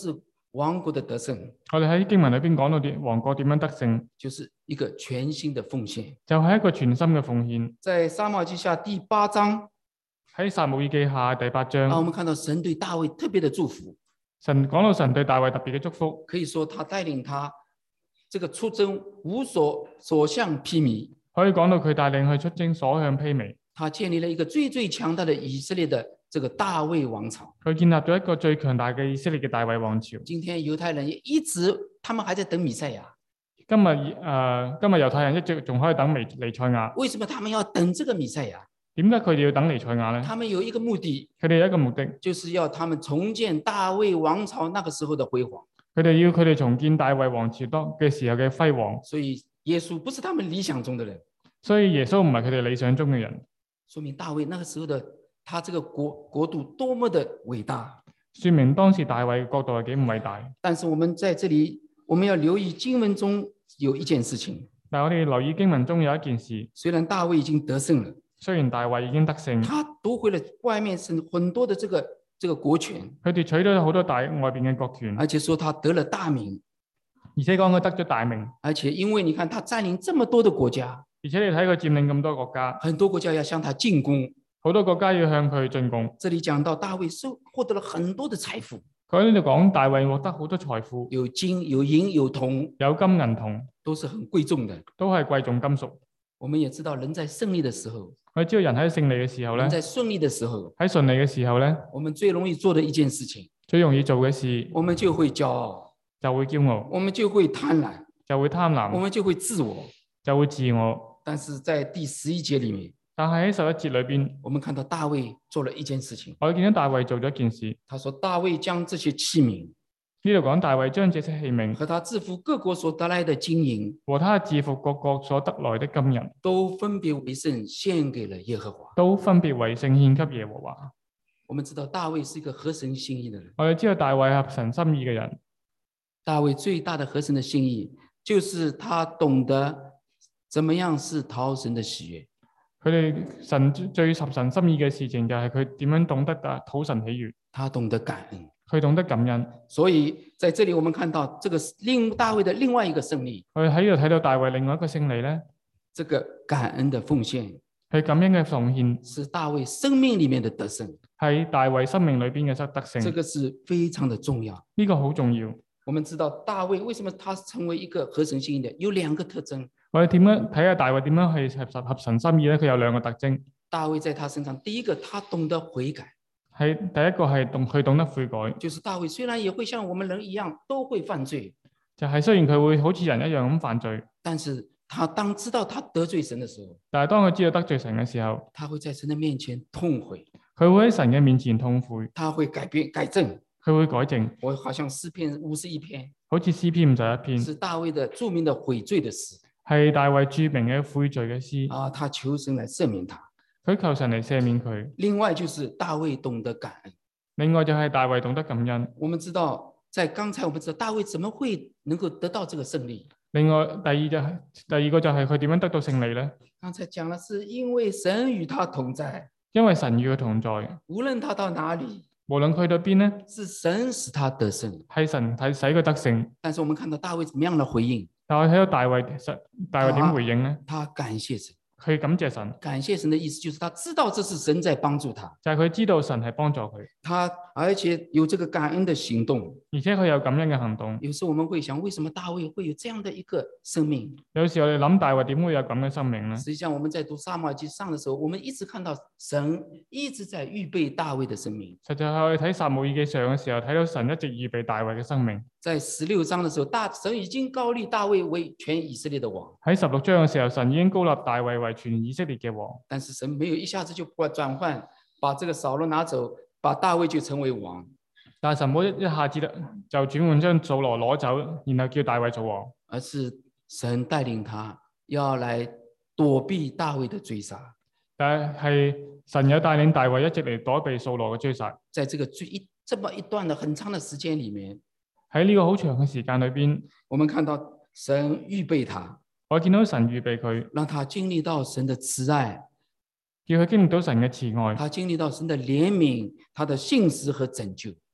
王國的得勝， 我哋喺經文裏邊講到啲王國點樣得勝， 就是一個全新的奉獻。 就係一個全心嘅奉獻。 在撒母耳記下第八章， 喺撒母耳記下第八章， 啊，我們看到神對大衛特別的祝福。 神講到神對大衛特別嘅祝福， 可以說他帶領他這個出征無所所向披靡， 可以講到佢帶領佢出征所向披靡。 他建立了一個最最強大的以色列的這個大衛王朝。 佢建立咗一個最強大嘅以色列嘅大衛王朝。 今天猶太人也一直，他們還在等彌賽亞。 今日誒、呃，今日猶太人一直仲可以等彌彌賽亞。 為什麼他們要等這個彌賽亞？ 點解佢哋要等彌賽亞呢？ 他們有一個目的， 佢哋有一個目的， 就是要他們重建大衛王朝那個時候的輝煌。 佢哋要佢哋重建大衛王朝當嘅時候嘅輝煌。 所以耶穌不是他們理想中的人， 所以耶穌唔係佢哋理想中嘅人。 說明大衛那個時候的他這個國國度多麼的偉大， 說明當時大衛嘅國度係幾唔偉大。 但是我們在這裡，我們要留意經文中有一件事情。 但我哋留意經文中有一件事， 雖然大衛已經得勝了， 雖然大衛已經得勝， 他奪回了外面是很多的這個這個國權， 佢哋取咗好多大外邊嘅國權， 而且說他得了大名， 而且講佢得咗大名， 而且因為你看他佔領這麼多的國家， 而且你睇佢佔領咁多國家， 很多國家要向他進攻， 好多國家要向佢進貢。 這裡講到大衛收獲得了很多的財富， 佢喺呢度講大衛獲得好多財富， 有金有銀有銅， 有金銀銅， 都是很貴重的， 都係貴重金屬。 我們也知道人在勝利的時候， 我知道人喺勝利嘅時候咧， 人在順利的時候， 喺順利嘅時候咧， 我們最容易做的一件事情， 最容易做嘅事， 我們就會驕傲， 就會驕傲， 我們就會貪婪， 就會貪婪， 我們就會自我， 就會自我。 但是在第十一節裡面， 但係喺十一節裏邊， 我們看到大衛做了一件事情， 我哋見到大衛做咗一件事。 他說大衛將這些器皿呢度講大衛將這些器皿和他制服各國所得來的金銀， 和他制服各國所得來的金銀， 都分別為聖獻給了耶和華。 都分別為聖獻給耶和華。 我們知道大衛是一個合神心意的人， 我哋知道大衛合神心意嘅人。 大衛最大的合神的心意，就是他懂得怎麼樣是討神的喜悅。 佢哋神最合神心意嘅事情就係佢點樣懂得啊討神喜悅， 他懂得感恩。 佢懂得感恩。 所以在這裡我們看到這個另大衛的另外一個勝利， 我哋喺呢度睇到大衛另外一個勝利咧， 這個感恩的奉獻係感恩嘅奉獻， 是大衛生命裡面的得勝， 喺大衛生命裏邊嘅得得勝。 這個是非常的重要。 呢個好重要。 我們知道大衛為什麼他成為一個合神心意的，有兩個特徵。 我哋點樣睇下大衛點樣去合神合神心意咧？佢有兩個特徵。 大衛在他身上，第一個他懂得悔改。 係第一個係懂佢懂得悔改， 就是大衛雖然也會像我們人一樣都會犯罪， 就係雖然佢會好似人一樣咁犯罪， 但是他當知道他得罪神的時候， 但係當佢知道得罪神嘅時候， 他會在神的面前痛悔， 佢會喺神嘅面前痛悔， 他會改變改正， 佢會改正。 我好像詩篇五十一篇， 好似詩篇五十一篇， 是大衛的著名的悔罪的詩， 係大衛著名嘅悔罪嘅詩啊，他求神來赦免他， 佢求神嚟赦免佢。 另外就是大衛懂得感恩。 另外就係大衛懂得感恩。 我們知道，在剛才我們知道大衛怎麼會能夠得到這個勝利。 另外第二就係、是、第二個就係佢點樣得到勝利咧？ 剛才講的是因為神與他同在， 因為神與佢同在， 無論他到哪裡， 無論佢到邊咧， 是神使他得勝， 係神睇使佢得勝。 但是我們看到大衛怎麼樣的回應？ 但我睇到大衛大衛點回應咧？ 他感謝神。 佢感謝神， 感謝神的意思就是他知道這是神在幫助他， 就係佢知道神係幫助佢， 他而且有這個感恩的行動， 而且佢有感恩嘅行動。 有時候我們會想，為什麼大衛會有這樣的一個生命？ 有時候我哋諗大衛點會有咁嘅生命咧？ 實際上我們在讀撒母耳記上的時候，我們一直看到神一直在預備大衛的生命。 實際係我哋睇撒母耳記上嘅時候，睇到神一直預備大衛嘅生命。 在十六章的時候，大神已經膏立大衛為全以色列的王。 喺十六章嘅時候，神已經膏立大衛為全以色列嘅王。 但是神沒有一下子就轉換，把這個掃羅拿走，把大衛就成為王。 但係神冇一下子就轉換將掃羅攞走，然後叫大衛做王， 而是神帶領他要來躲避大衛的追殺。 但係神有帶領大衛一直嚟躲避掃羅嘅追殺。 在這個最一這麼一段的很長的時間裡面， 喺呢個好長嘅時間裏邊， 我們看到神預備他， 我見到神預備佢， 讓他經歷到神的慈愛， 叫佢經歷到神嘅慈愛， 他經歷到神的憐憫，他的信實和拯救。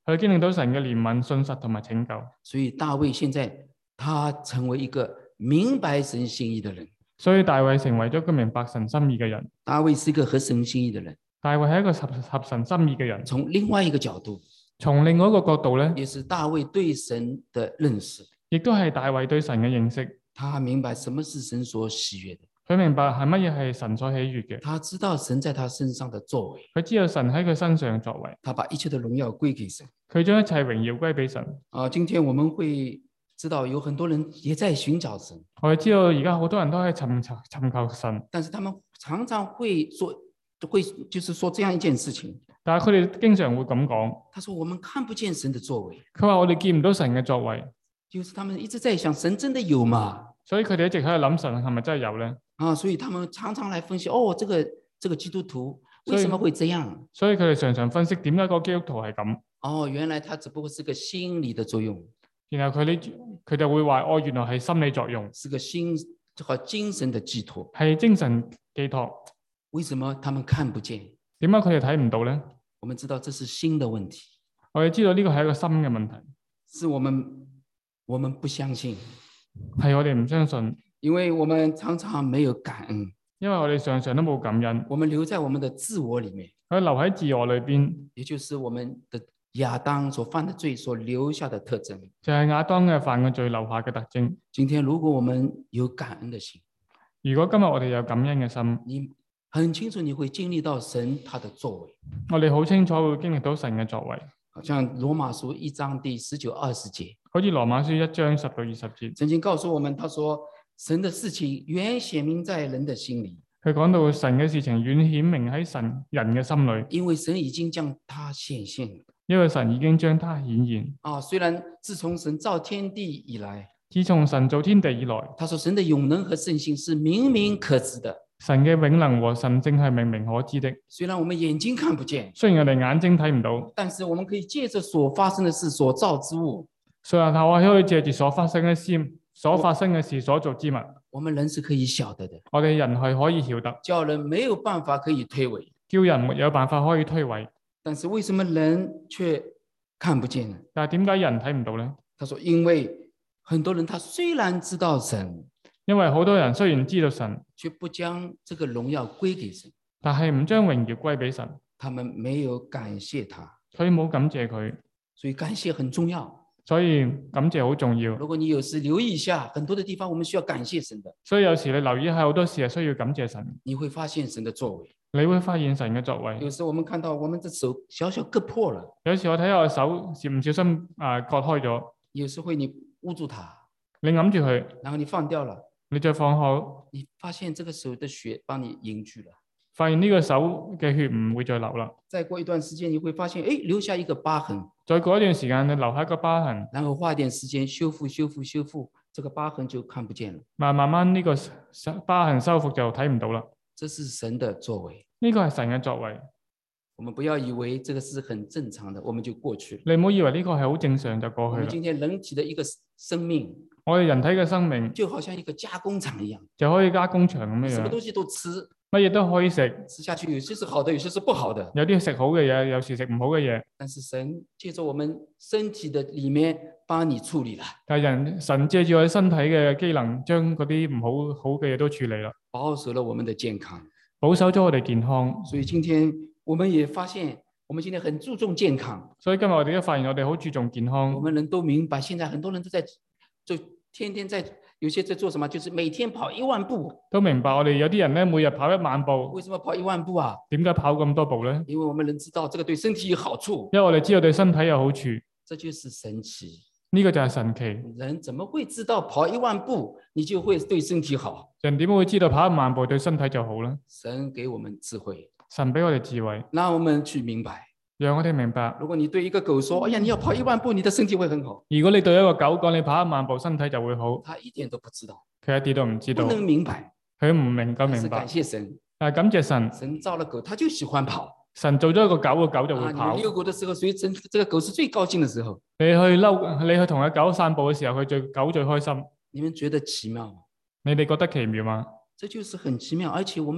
佢經歷到神嘅憐憫、信實同埋拯救。 所以大衛現在他成為一個明白神心意的人。 所以大衛成為咗個明白神心意嘅人。 大衛是一個合神心意的人。 大衛係一個合合神心意嘅人。 從另外一個角度， 從另外一個角度咧， 也是大衛對神的認識， 亦都係大衛對神嘅認識。 他明白什麼是神所喜悅的， 佢明白係乜嘢係神所喜悅嘅。 他知道神在他身上的作為， 佢知道神喺佢身上作為， 他把一切的榮耀歸給神。 佢將一切榮耀歸俾神。 啊，今天我們會知道有很多人也在尋找神， 我哋知道而家好多人都喺尋求尋求神， 但是他們常常會說，會就是說這樣一件事情。 但係佢哋經常會咁講。 他說我們看不見神的作為。 佢話我哋見唔到神嘅作為， 就是他們一直在想神真的有嗎？ 所以佢哋一直喺度諗神係咪真係有咧？ 啊，所以他們常常來分析，哦，這個這個基督徒為什麼會這樣？ 所以佢哋常常分析點解個基督徒係咁。 哦，原來他只不過是個心理的作用。 然後佢哋佢就會話，哦，原來係心理作用， 是個心和精神的寄託， 係精神寄託。 為什麼他們看不見？ 點解佢哋睇唔到咧？ 我們知道這是心的問題。 我哋知道呢個係一個心嘅問題， 是我們我們不相信， 係我哋唔相信， 因為我們常常沒有感恩， 因為我哋常常都冇感恩， 我們留在我們的自我裡面， 佢留喺自我裏邊， 也就是我們的亞當所犯的罪所留下的特徵， 就係亞當嘅犯嘅罪留下嘅特徵。 今天如果我們有感恩的心， 如果今日我哋有感恩嘅心， 你很清楚你會經歷到神他的作為， 我哋好清楚會經歷到神嘅作為。 好像羅馬書一章第十九二十節， 好似羅馬書一章十到二十節， 曾經告訴我們，他說神的事情原顯明在人的心裡。 佢講到神嘅事情遠顯明喺神人嘅心裏， 因為神已經將他顯現， 因為神已經將他顯現。 啊，雖然自從神造天地以來， 自從神造天地以來， 他說神的永能和聖性是明明可知的。 神嘅永能和神性係明明可知的。 雖然我們眼睛看不見， 雖然我哋眼睛睇唔到， 但是我們可以借着所發生的事、所造之物， 雖然我可以借住所發生嘅事、所發生嘅事、所做之物， 我們人是可以曉得的。 我哋人係可以曉得， 叫人沒有辦法可以推諉， 叫人沒有辦法可以推諉。 但是為什麼人卻看不見呢？ 但係點解人睇唔到呢？ 他說，因為很多人他雖然知道神， 因為好多人雖然知道神， 卻不將這個榮耀歸給神， 但係唔將榮耀歸俾神， 他們沒有感謝他， 所以冇感謝佢。 所以感謝很重要。 所以感謝好重要。 如果你有時留意一下，很多的地方我們需要感謝神的， 所以有時你留意下，好多事係需要感謝神， 你會發現神的作為。 你會發現神嘅作為。 有時我們看到我們的手小小割破了， 有時我睇下我手是唔小心啊割開咗， 有時會你捂住它， 你揞住佢， 然後你放掉了， 你再放好， 你發現這個手的血幫你凝聚了。 發現呢個手嘅血唔會再流啦。 再過一段時間，你會發現，誒，留下一個疤痕。 再過一段時間，你留下一個疤痕， 然後花一點時間修復、修復、修復，這個疤痕就看不見了。 慢慢慢呢個疤痕修復就睇唔到啦。 這是神的作為， 呢個係神嘅作為。 我們不要以為這個是很正常的，我們就過去了。 你唔好以為呢個係好正常就過去啦。 我們今天人體的一個生命， 我哋人體嘅生命就好像一個加工廠一樣， 就可以加工場咁樣樣， 什麼東西都吃， 乜嘢都可以食， 吃下去有些是好的，有些是不好的。 有啲食好嘅嘢，有時食唔好嘅嘢。 但是神借着我們身體的裡面幫你處理了， 但係人神借住我哋身體嘅機能，將嗰啲唔好好嘅嘢都處理啦， 保守了我們的健康， 保守咗我哋健康。 所以今天我們也發現，我們今天很注重健康。 所以今日我哋都發現我哋好注重健康。 我們人都明白，現在很多人都在就天天在，有些在做什麼，就是每天跑一萬步。 都明白我哋有啲人咧，每日跑一萬步。 為什麼跑一萬步啊？ 點解跑咁多步咧？ 因為我們人知道這個對身體有好處， 因為我哋知道對身體有好處。 這就是神奇。 呢個就係神奇。 人怎麼會知道跑一萬步你就會對身體好？ 人點會知道跑一萬步對身體就好咧？ 神給我們智慧， 神俾我哋智慧， 讓我們去明白。 讓我哋明白。 如果你對一個狗說：“哎呀，你要跑一萬步，你的身體會很好。” 如果你對一個狗講你跑一萬步，身體就會好， 他一點都不知道， 佢一啲都唔知道， 不能明白， 佢唔明夠但是明白感。謝神， 但係感謝神， 神造了狗，他就喜歡跑。 神做咗一個狗，個狗就會啊，你跑。 們遛狗的時候，所以真這個狗是最高興的時候。 你去嬲，你去同個狗散步嘅時候，佢最狗最開心。 你們覺得奇妙嗎？ 你哋覺得奇妙嗎？ 這就是很奇妙，而且我們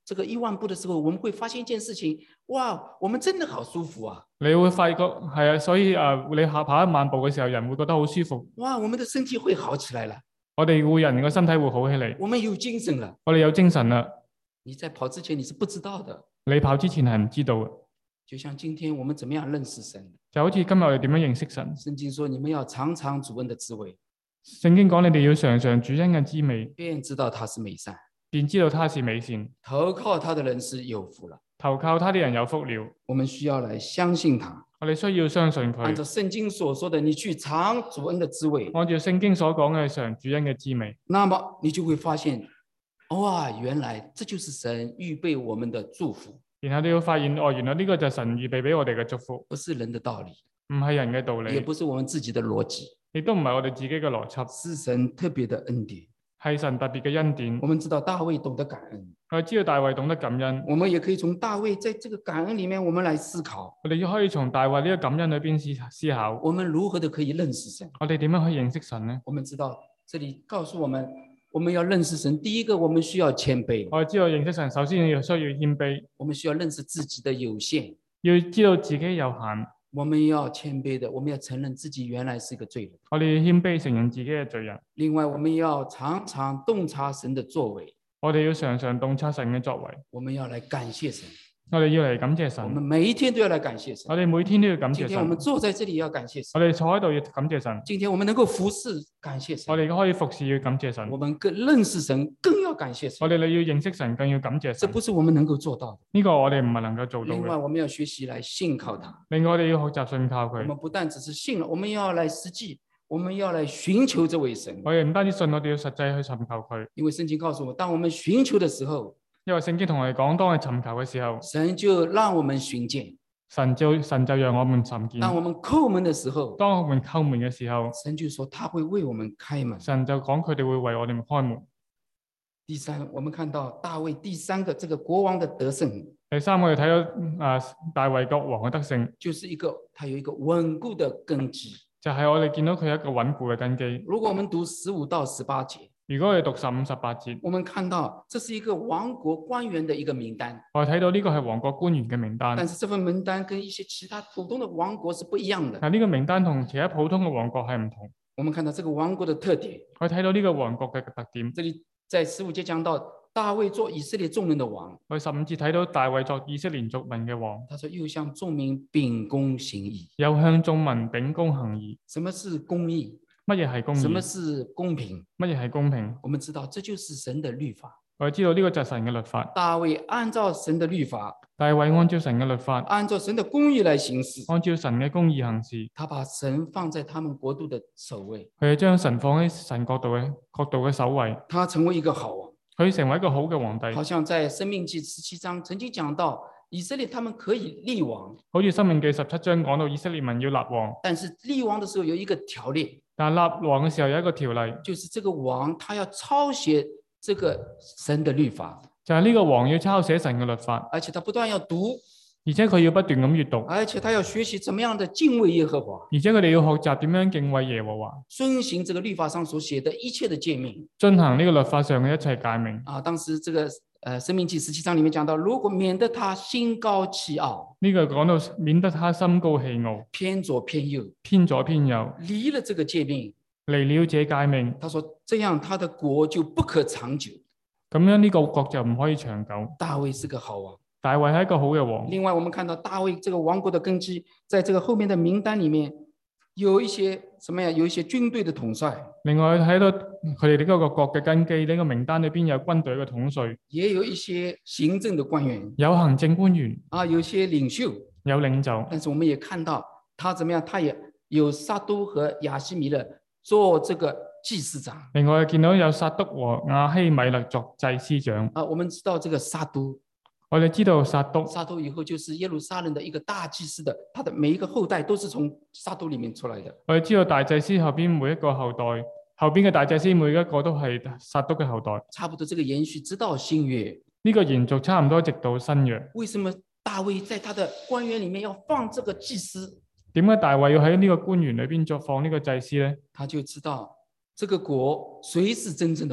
这个一萬步的時候，我們會發現一件事情，哇，我們真的好舒服啊！ 你會發覺係啊，所以啊，你下跑一萬步嘅時候，人會覺得好舒服。 哇，我們的身體會好起來了， 我哋會人個身體會好起嚟， 我們有精神了。 我哋有精神啦。 你在跑之前你是不知道的， 你跑之前係唔知道嘅。 就像今天我們怎麼樣認識神？ 就好似今日我哋點樣認識神？ 聖經說你們要嘗嘗主恩的滋味。 聖經講你哋要嘗嘗主恩嘅滋味， 便知道他是美善， 便知道他是美善。 投靠他的人是有福了。 投靠他啲人有福了。 我們需要來相信他。 我哋需要相信佢。 按照聖經所說的，你去嘗主恩的滋味。 按照聖經所講嘅嘗主恩嘅滋味， 那麼你就會發現，哇，原來這就是神預備我們的祝福。 然後你要發現，哦，原來呢個就係神預備俾我哋嘅祝福， 不是人的道理， 唔係人嘅道理， 也不是我們自己的邏輯， 亦都唔係我哋自己嘅邏輯， 是神特別的恩典。 係神特別嘅恩典。 我們知道大衛懂得感恩， 我哋知道大衛懂得感恩， 我們也可以從大衛在這個感恩裡面，我們來思考， 我哋要可以從大衛呢個感恩裏邊思思考， 我們如何的可以認識神。 我哋點樣可以認識神呢？ 我們知道這裡告訴我們，我們要認識神，第一個我們需要謙卑。 我哋知道認識神，首先要需要謙卑， 我們需要認識自己的有限， 要知道自己有限。 我們要謙卑的，我們要承認自己原來是一個罪人。 我哋要謙卑承認自己嘅罪人。 另外，我們要常常洞察神的作為， 我哋要常常洞察神嘅作為。 我們要來感謝神。 我哋要嚟感謝神。 我們每一天都要來感謝神。 我哋每天都要感謝神。 今天我們坐在這裡要感謝神。 我哋坐喺度要感謝神。 今天我們能夠服侍，感謝神。 我哋可以服侍要感謝神。 我們更認識神，更要感謝神。 我哋要認識神，更要感謝神。 這不是我們能夠做到的。 呢個我哋唔係能夠做到嘅。 另外，我們要學習來信靠他。 另外，我哋要學習信靠佢。 我們不但只是信了，我們要來實際，我們要來尋求這位神。 我哋唔單止信，我哋要實際去尋求佢。 因為聖經告訴我，當我們尋求的時候， 因為聖經同我哋講，當我哋尋求嘅時候， 神就讓我們尋見。 神就神就讓我們尋見。 當我們叩門的時候， 當我們叩門嘅時候， 神就說他會為我們開門。 神就講佢哋會為我哋開門。 第三，我們看到大衛第三個這個國王的得勝。 第三，我哋睇到啊大衛國王嘅得勝， 就是一個他有一個穩固的根基。 就係我哋見到佢一個穩固嘅根基。 如果我們讀十五到十八節， 如果我哋讀十五、十八節， 我們看到這是一個王國官員的一個名單。 我哋睇到呢個係王國官員嘅名單。 但是這份名單跟一些其他普通的王國是不一樣的。 但呢個名單同其他普通嘅王國係唔同。 我們看到這個王國的特點。 我哋睇到呢個王國嘅特點。 這裡在十五節講到大衛做以色列眾人的王。 我哋十五節睇到大衛作以色列族民嘅王。 他說又向眾民秉公行義。 又向眾民秉公行義。 什麼是公義？ 乜嘢係公義？ 什麼是公平？ 乜嘢係公平？ 我們知道這就是神的律法。 我哋知道呢個就係神嘅律法。 大衛按照神的律法， 大衛按照神嘅律法， 按照神的公義來行事， 按照神嘅公義行事。 他把神放在他們國度的首位。 佢係將神放喺神國度嘅國度嘅首位。 他成為一個好王。 佢成為一個好嘅皇帝。 好像在申命記十七章曾經講到，以色列他們可以立王。 好似申命記十七章講到以色列民要立王， 但是立王的時候有一個條例。 但立王嘅時候有一個條例， 就是這個王他要抄寫這個神的律法， 就係呢個王要抄寫神嘅律法， 而且他不斷要讀， 而且佢要不斷咁閱讀， 而且他要學習怎麼樣的敬畏耶和華， 而且佢哋要學習點樣敬畏耶和華， 遵行這個律法上所寫的一切的誡命， 遵行呢個律法上嘅一切誡命。 啊，當時這個呃申命記十七章裡面講到，如果免得他心高氣傲， 呢個講到免得他心高氣傲， 偏左偏右， 偏左偏右， 離了這個誡命， 離了這誡命， 他說這樣他的國就不可長久。 咁樣呢個國就唔可以長久。 大衛是個好王， 大衛係一個好嘅王。 另外，我們看到大衛這個王國的根基，在這個後面的名單裡面，有一些什麼呀？有一些軍隊的統帥。 另外睇到佢哋呢個國嘅根基，呢、這個名單裏邊有軍隊嘅統帥， 也有一些行政的官員， 有行政官員啊，有些領袖， 有領袖。 但是我們也看到他怎麼樣？他也有撒督和亞希米勒做這個祭司長。 另外見到有撒督和亞希米勒作祭司長。 啊，我們知道這個撒督， 我哋知道撒督， 撒督以後就是耶路撒冷的一個大祭司的，他的每一個後代都是從撒督裡面出來的。 我哋知道大祭司後邊每一個後代，後邊嘅大祭司每一個都係撒督嘅後代。 差不多這個延續直到新約。 呢個延續差唔多直到新約。 為什麼大衛在他的官員裡面要放這個祭司？ 點解大衛要喺呢個官員裏邊作放呢個祭司呢？ 他就知道這個國誰是真正的王。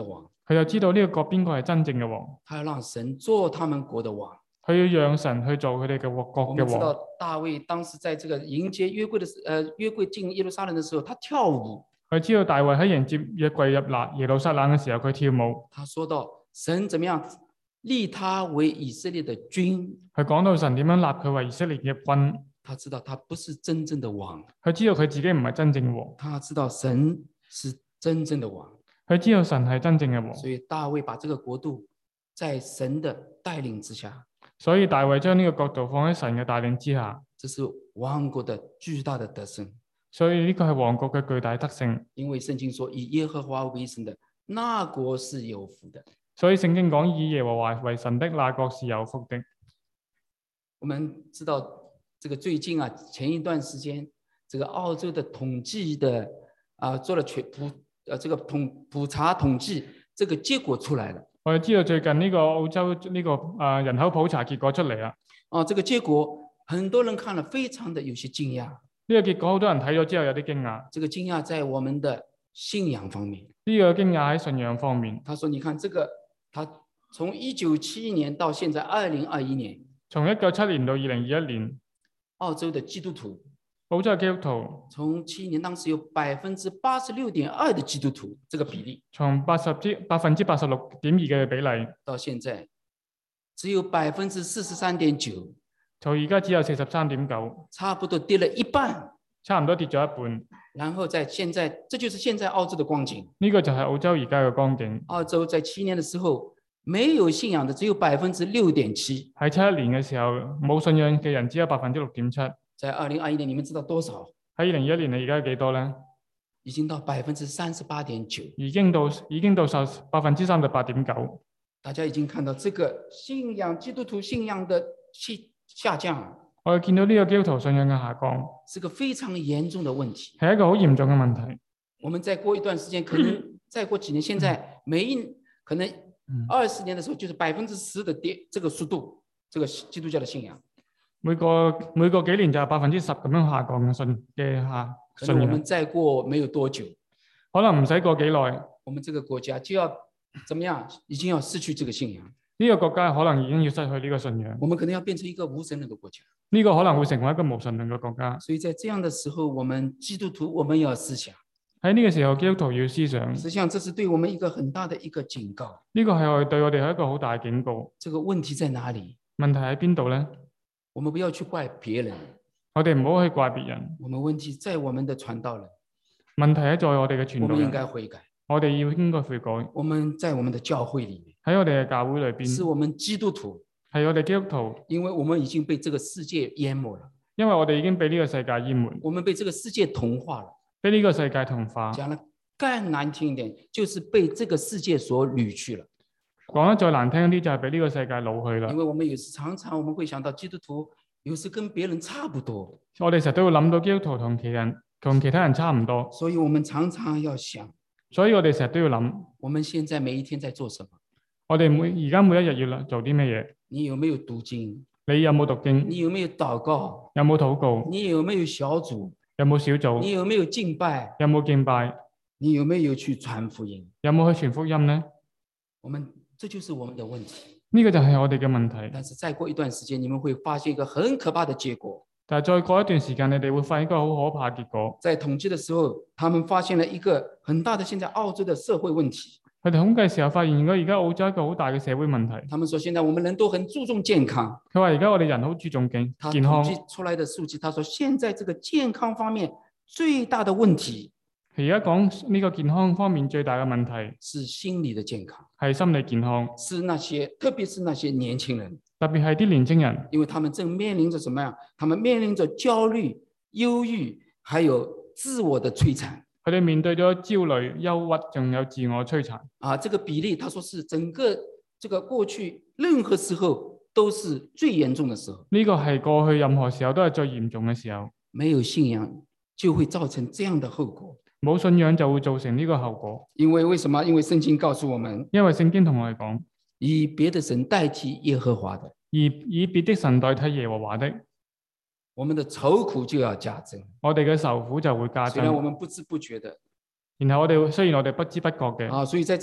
佢就知道呢個國邊個係真正嘅王， 他要讓神做他們國的王。 佢要讓神去做佢哋嘅國我們知嘅王。 道大衛當時在這個迎接約櫃的時，呃，約櫃進耶路撒冷的時候，他跳舞。 佢知道大衛喺迎接約櫃入納耶路撒冷嘅時候，佢跳舞。 他說到神怎麼樣立他為以色列的君。 佢講到神點樣立佢為以色列嘅君。 他知道他不是真正的王。 佢知道佢自己唔係真正嘅王。 他知道神是真正的王。 佢知道神係真正嘅王。 所以大衛把這個國度在神的帶領之下。 所以大衛將呢個國度放喺神嘅帶領之下。 這是王國的巨大的得勝。 所以呢個係王國嘅巨大得勝。 因為聖經說以耶和華為神的那國是有福的。 所以聖經講以耶和華為神的那國是有福的。 我們知道這個最近啊，前一段時間，這個澳洲的統計的啊、呃、做了全普呃這個統普查統計，這個結果出來了。 我哋知道最近呢個澳洲呢個啊人口普查結果出嚟啦。 哦，這個結果很多人看了非常的有些驚訝。 呢個結果好多人睇咗之後有啲驚訝。 這個驚訝在我們的信仰方面。 呢個驚訝喺信仰方面。 他說：你看這個，他從一九七一年到現在二零二一年， 從一九七年到二零二一年， 澳洲的基督徒， 澳洲嘅基督徒， 從七一年當時有百分之八十六點二的基督徒，這個比例， 從八十之百分之八十六點二嘅比例， 到現在只有百分之四十三點九， 就而家只有四十三點九， 差不多跌了一半， 差唔多跌咗一半。 然後在現在，這就是現在澳洲的光景。 呢個就係澳洲而家嘅光景。 澳洲在七年的時候，沒有信仰的只有百分之六點七。 喺七一年嘅時候，冇信仰嘅人只有百分之六點七。 在二零二一年，你們知道多少？ 喺二零二一年，你而家有幾多咧？ 已經到百分之三十八點九。 已經到已經到十百分之三十八點九。 大家已經看到這個信仰基督徒信仰的下降。 我哋見到呢個基督徒信仰嘅下降， 是個非常嚴重的問題， 係一個好嚴重嘅問題。 我們再過一段時間，可能再過幾年，現在每一可能二十年的時候，就是百分之十的跌，這個速度，這個基督教的信仰， 每個每個幾年就係百分之十咁樣下降嘅信嘅下信仰。 可能我們再過沒有多久， 可能唔使過幾耐， 我們這個國家就要怎麼樣，已經要失去這個信仰。 呢個國家可能已經要失去呢個信仰。 我們可能要變成一個無神論的國家。 呢個可能會成為一個無神論嘅國家。 所以在這樣的時候，我們基督徒我們要思想。 喺呢個時候，基督徒要思想。 實際上，這是對我們一個很大的一個警告。 呢個係我哋對我哋係一個好大嘅警告。 這個問題在哪裡？ 問題喺邊度咧？ 我們不要去怪別人。 我哋唔好去怪別人。 我們問題在我們的傳道人。 問題喺在我哋嘅傳道人。 我們應該悔改。 我哋要應該悔改。 我們在我們的教會裡面。 喺我哋嘅教會裏邊。 是我們基督徒。 係我哋基督徒。 因為我們已經被這個世界淹沒了。 因為我哋已經被呢個世界淹沒。 我們被這個世界同化了。 被呢個世界同化。 講得更難聽一點，就是被這個世界所擄去了。 講得再難聽啲，就係被呢個世界擄去啦。 因為我們有時常常我們會想到基督徒有時跟別人差不多。 我哋成日都會諗到基督徒同其人同其他人差唔多。 所以我們常常要想。 所以我哋成日都要諗。 我們現在每一天在做什麼？ 我哋每而家每一日要做啲咩嘢？ 你有沒有讀經？ 你有冇讀經？ 你有沒有禱告？ 有冇禱告？ 你有沒有小組？ 有冇小組？ 你有沒有敬拜？ 有冇敬拜？ 你有沒有去傳福音？ 有冇去傳福音呢？ 我們這就是我們的問題。 呢個就係我哋嘅問題。 但是再過一段時間，你們會發現一個很可怕的結果。 但係再過一段時間，你哋會發現一個好可怕嘅結果。 在統計的時候，他們發現了一個很大的現在澳洲的社會問題。 佢哋統計時候發現，如果而家澳洲一個好大嘅社會問題。 他們說，現在我們人都很注重健康。 佢話而家我哋人好注重健健康。 他統計出來的數據，他說現在這個健康方面最大的問題。 而家講呢個健康方面最大嘅問題是心理的健康， 係心理健康， 是那些特別是那些年輕人， 特別係啲年輕人， 因為他們正面臨着什麼樣？他們面臨着焦慮、憂鬱，還有自我的摧殘。 佢哋面對咗焦慮、憂鬱，仲有自我摧殘。 啊，這個比例，他說是整個這個過去任何時候都是最嚴重的時候。 呢個係過去任何時候都係最嚴重嘅時候。 沒有信仰就會造成這樣的後果。 冇信仰就會造成呢個後果。 因為為什麼？因為聖經告訴我們， 因為聖經同我哋講， 以別的神代替耶和華的， 而以別的神代替耶和華的， 我們的愁苦就要加增。 我哋嘅愁苦就會加增。 雖然我們不知不覺的， 然後我哋雖然我哋不知不覺嘅， 啊，所以在這個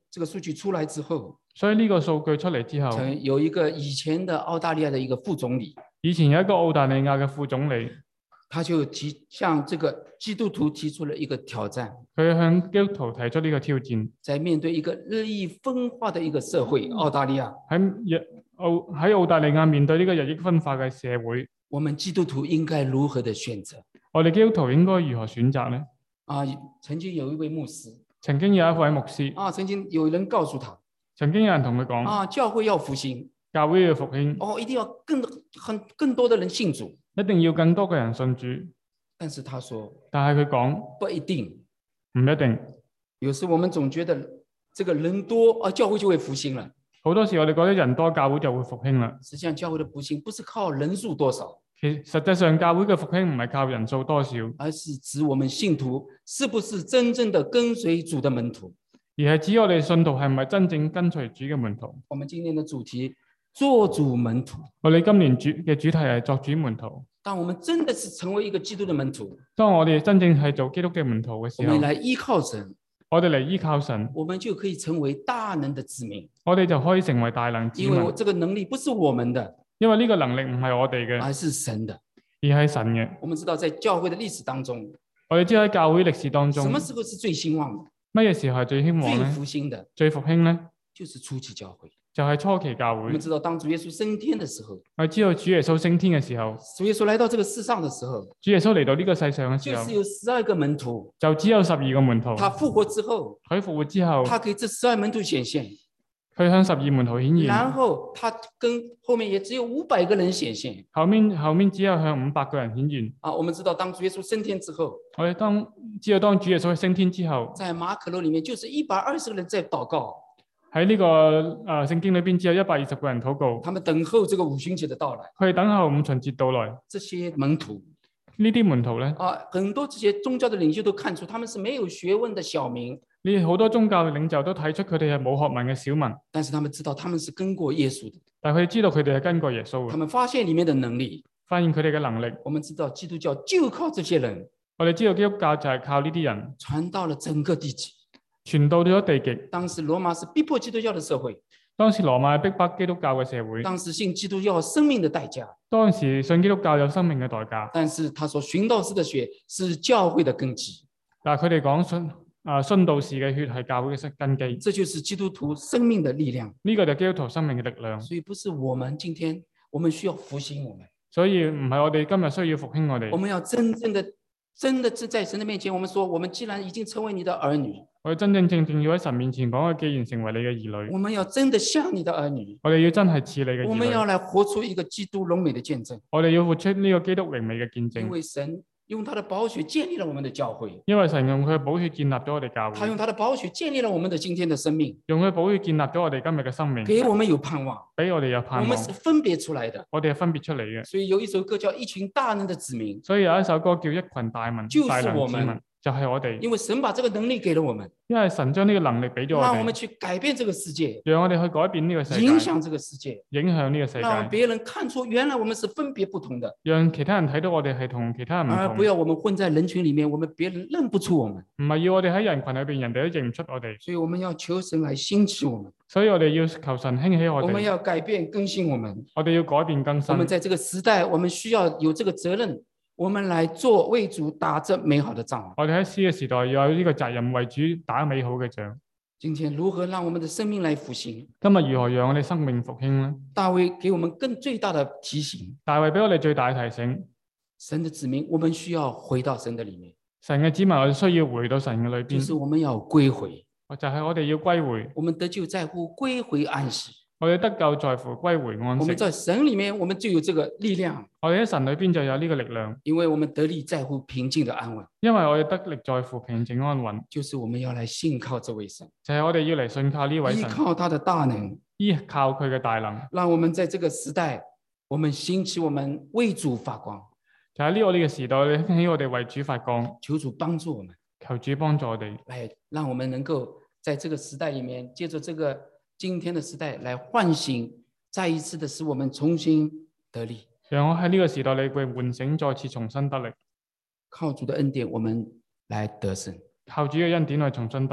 这个数据出来之后， 所以呢個數據出嚟之後， 曾有一個以前的澳大利亞的一個副總理， 以前有一個澳大利亞嘅副總理， 他就提向這個基督徒提出了一個挑戰。 佢向基督徒提出呢個挑戰， 在面對一個日益分化的一個社會，澳大利亞喺日澳喺澳大利亞面對呢個日益分化嘅社會， 我們基督徒應該如何的選擇？ 我哋基督徒應該如何選擇呢？ 啊，曾經有一位牧師曾經有一位牧師， 啊，曾經有人告訴他曾經有人同佢講， 啊，教會要復興， 教會要復興， 哦，一定要更很更多的人信主。 一定要更多嘅人信主。 但是他說但係佢講不一定， 唔一定。 有時我們總覺得這個人多啊，教會就會復興了。 好多時我哋覺得人多，教會就會復興啦。 實際上教會的復興不是靠人數多少， 其實實際上教會嘅復興唔係靠人數多少， 而是指我們信徒是不是真正的跟隨主的門徒。 而係指我哋信徒係唔係真正跟隨主嘅門徒。 我們今年的主題做主門徒， 我哋今年主嘅主題係作主門徒。 當我們真的是成為一個基督的門徒， 當我哋真正係做基督嘅門徒嘅我時候， 們來依靠神， 我哋嚟依靠神， 我們就可以成為大能的子民。 我哋就可以成為大能子民。 因為這個能力不是我們的， 因為呢個能力唔係我哋嘅， 而是神的。 而係神嘅。 我們知道在教會的歷史當中， 我哋知道喺教會歷史當中， 什麼時候是最興旺的、 乜嘢時候係最興旺最咧？ 復興的？ 最復興咧， 就是初期教會。 就係初期教會。 我們知道當主耶穌升天的時候， 我哋知道主耶穌升天嘅時候， 主耶穌來到這個世上的時候， 主耶穌嚟到呢個世上嘅時候， 就是有十二個門徒。 就只有十二個門徒。 他復活之後， 佢復活之後， 他給這十二門徒顯現， 佢向十二門徒顯現， 然後他跟後面也只有五百個人顯現。 後面後面只有向五百個人顯現。 啊，我們知道當主耶穌升天之後， 我哋當知道當主耶穌升天之後， 在馬可樓裡面就是一百二十個人在禱告， 喺呢、這個誒、呃、聖經裏邊只有一百二十個人禱告， 他們等候這個五旬節的到來。 佢哋等候五旬節到來。 這些門徒呢啲門徒咧， 啊，很多這些宗教的領袖都看出他們是沒有學問的小民， 呢好多宗教嘅領袖都睇出佢哋係冇學問嘅小民， 但是他們知道他們是跟過耶穌的， 但係佢哋知道佢哋係跟過耶穌嘅， 他們發現裡面的能力， 發現佢哋嘅能力。 我們知道基督教就靠這些人我哋知道基督教就係靠呢啲人傳到了整個地極。 傳到咗地極。 當時羅馬是逼迫基督教的社會， 當時羅馬係逼迫基督教嘅社會， 當時信基督教生命的代價， 當時信基督教有生命嘅代價。 但是他說殉道士的血是教會的根基， 但係佢哋講信啊殉道士嘅血係教會嘅根基， 這就是基督徒生命的力量。 呢個就係基督徒生命嘅力量。 所以不是我們今天我們需要復興我們， 所以唔係我哋今日需要復興我哋， 我們要真正的真的是在神的面前，我們說我們既然已經成為你的兒女， 我哋真真正正要喺神面前講，我既然成為你嘅兒女， 我們要真的像你的兒女， 我哋要真係似你嘅兒女， 我們要來活出一個基督榮美的見證。 我哋要活出呢個基督榮美嘅見因證。 為神用他的寶血建立了我們的教會， 因為神用佢嘅寶血建立咗我哋教會， 他用他的寶血建立了我們的今天的生命， 用佢寶血建立咗我哋今日嘅生命， 給我們有盼望， 俾我哋有我盼望們是。分別出來的。 我哋係分別出嚟嘅， 所以有一首歌叫《一群大能的子民》， 所以有一首歌叫《一群大民就是大能我們子民》，就係我哋， 因為神把這個能力給了我們， 因為神將呢個能力俾咗我讓我們哋， 去改變這個世界， 讓我哋去改變呢個世界， 影響這個世界， 影響呢個世讓界， 別人看出原來我們是分別不同的， 讓其他人睇到我哋係同其他人唔同， 而不要我們混在人群裡面，我們別人認不出我們。 唔係要我哋喺人群裏邊，人哋都認唔出我哋， 所以我們要求神來興起我們， 所以我哋要求神興起我我們哋， 要改變更新我們。 我哋要改變更新我。們在這個時代，我們需要有這個責任，我們來做為主打這美好的仗。 我哋喺詩嘅時代要有呢個責任，為主打美好嘅仗。 今天如何讓我們的生命來復興？ 今日如何讓我哋生命復興呢？ 大衛給我們更最大的提醒， 大衛俾我哋最大嘅提醒， 神的子民，我們需要回到神的裡面， 神嘅子民，我哋需要回到神嘅裏就是邊， 我們要歸回。 就係我哋要歸回。 我們得救在乎歸回安息。 我哋得救在乎歸回安息。 我們在神裡面，我們就有這個力量， 我哋喺神裏邊就有呢個力量， 因為我們得力在乎平靜的安穩， 因為我哋得力在乎平靜安穩， 就是我們要來信靠這位神， 就係我哋要嚟信靠呢位依神， 靠他的大能， 依靠佢嘅大能， 讓我們在這個時代，我們興起我們為主發光。 就喺呢個呢個時代，你興起我哋為主發光， 求主幫助我們， 求主幫助我哋， 來讓我們能夠在這個時代裡面，借着這個今天的時代來喚醒，再一次的使我們重新得力。 讓我喺呢個時代裏邊喚醒，再次重新得力， 靠主的恩典，我們來得勝。 靠主嘅恩典去重新得力。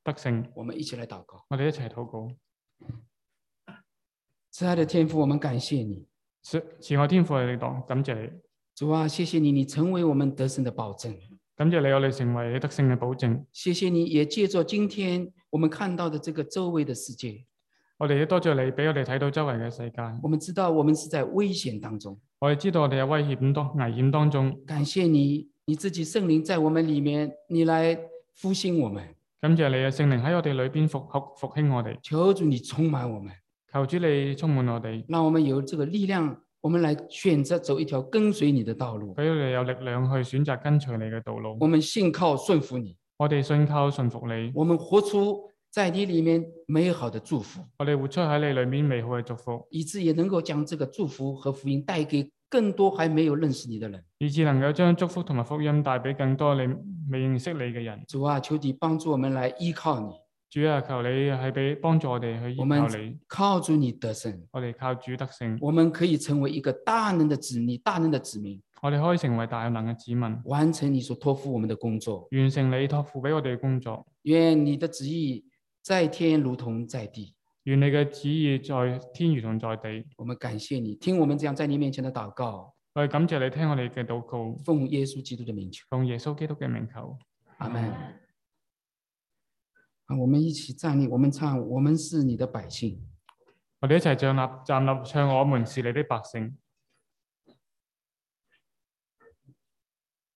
得勝。 我们一起来祷告。 我哋一齊禱告。 慈愛的天父，我們感謝你。 慈慈愛天父係你當，感謝你， 主啊，謝謝你，你成為我們得勝的保證。 感謝你，我哋成為你得勝嘅保證。 謝謝你，也借着今天我們看到的這個周圍的世界， 我哋亦多謝你，俾我哋睇到周圍嘅世界。 我們知道我們是在危險當中。 我哋知道我哋有危險當危險當中。 感謝你，你自己聖靈在我們裏面，你來復興我們。 感謝你嘅聖靈喺我哋裏邊復復復興我哋。 求主你充滿我們， 求主你充滿我哋， 讓我們有這個力量，我們來選擇走一條跟隨你的道路。 俾我哋有力量去選擇跟隨你嘅道路。 我們信靠順服你， 我哋信靠順服你， 我們活出在你裏面美好的祝福， 我哋活出喺你裏面美好嘅祝福， 以致也能夠將這個祝福和福音帶給更多還沒有認識你的人。 以致能夠將祝福同埋福音帶俾更多你未認識你嘅人。 主啊，求你幫助我們來依靠你。 主啊，求你係俾幫助我哋去依我靠你們。靠主你得勝， 我哋靠主得勝， 我們可以成為一個大能的子女，大能的子民， 我哋可以成為大有能嘅子民， 完成你所託付我們的工作。 完成你託付俾我哋嘅工作。 願你的旨意在天如同在地。 願你嘅旨意在天如同在地。 我們感謝你，聽我們這樣在你面前的禱告， 我哋感謝你聽我哋嘅禱告， 奉耶穌基督的名求， 奉耶穌基督嘅名求。 阿門。好，我們一起站立，我們唱，我們是你的百姓。 我哋一齊站立，站立唱，我們是你的百姓。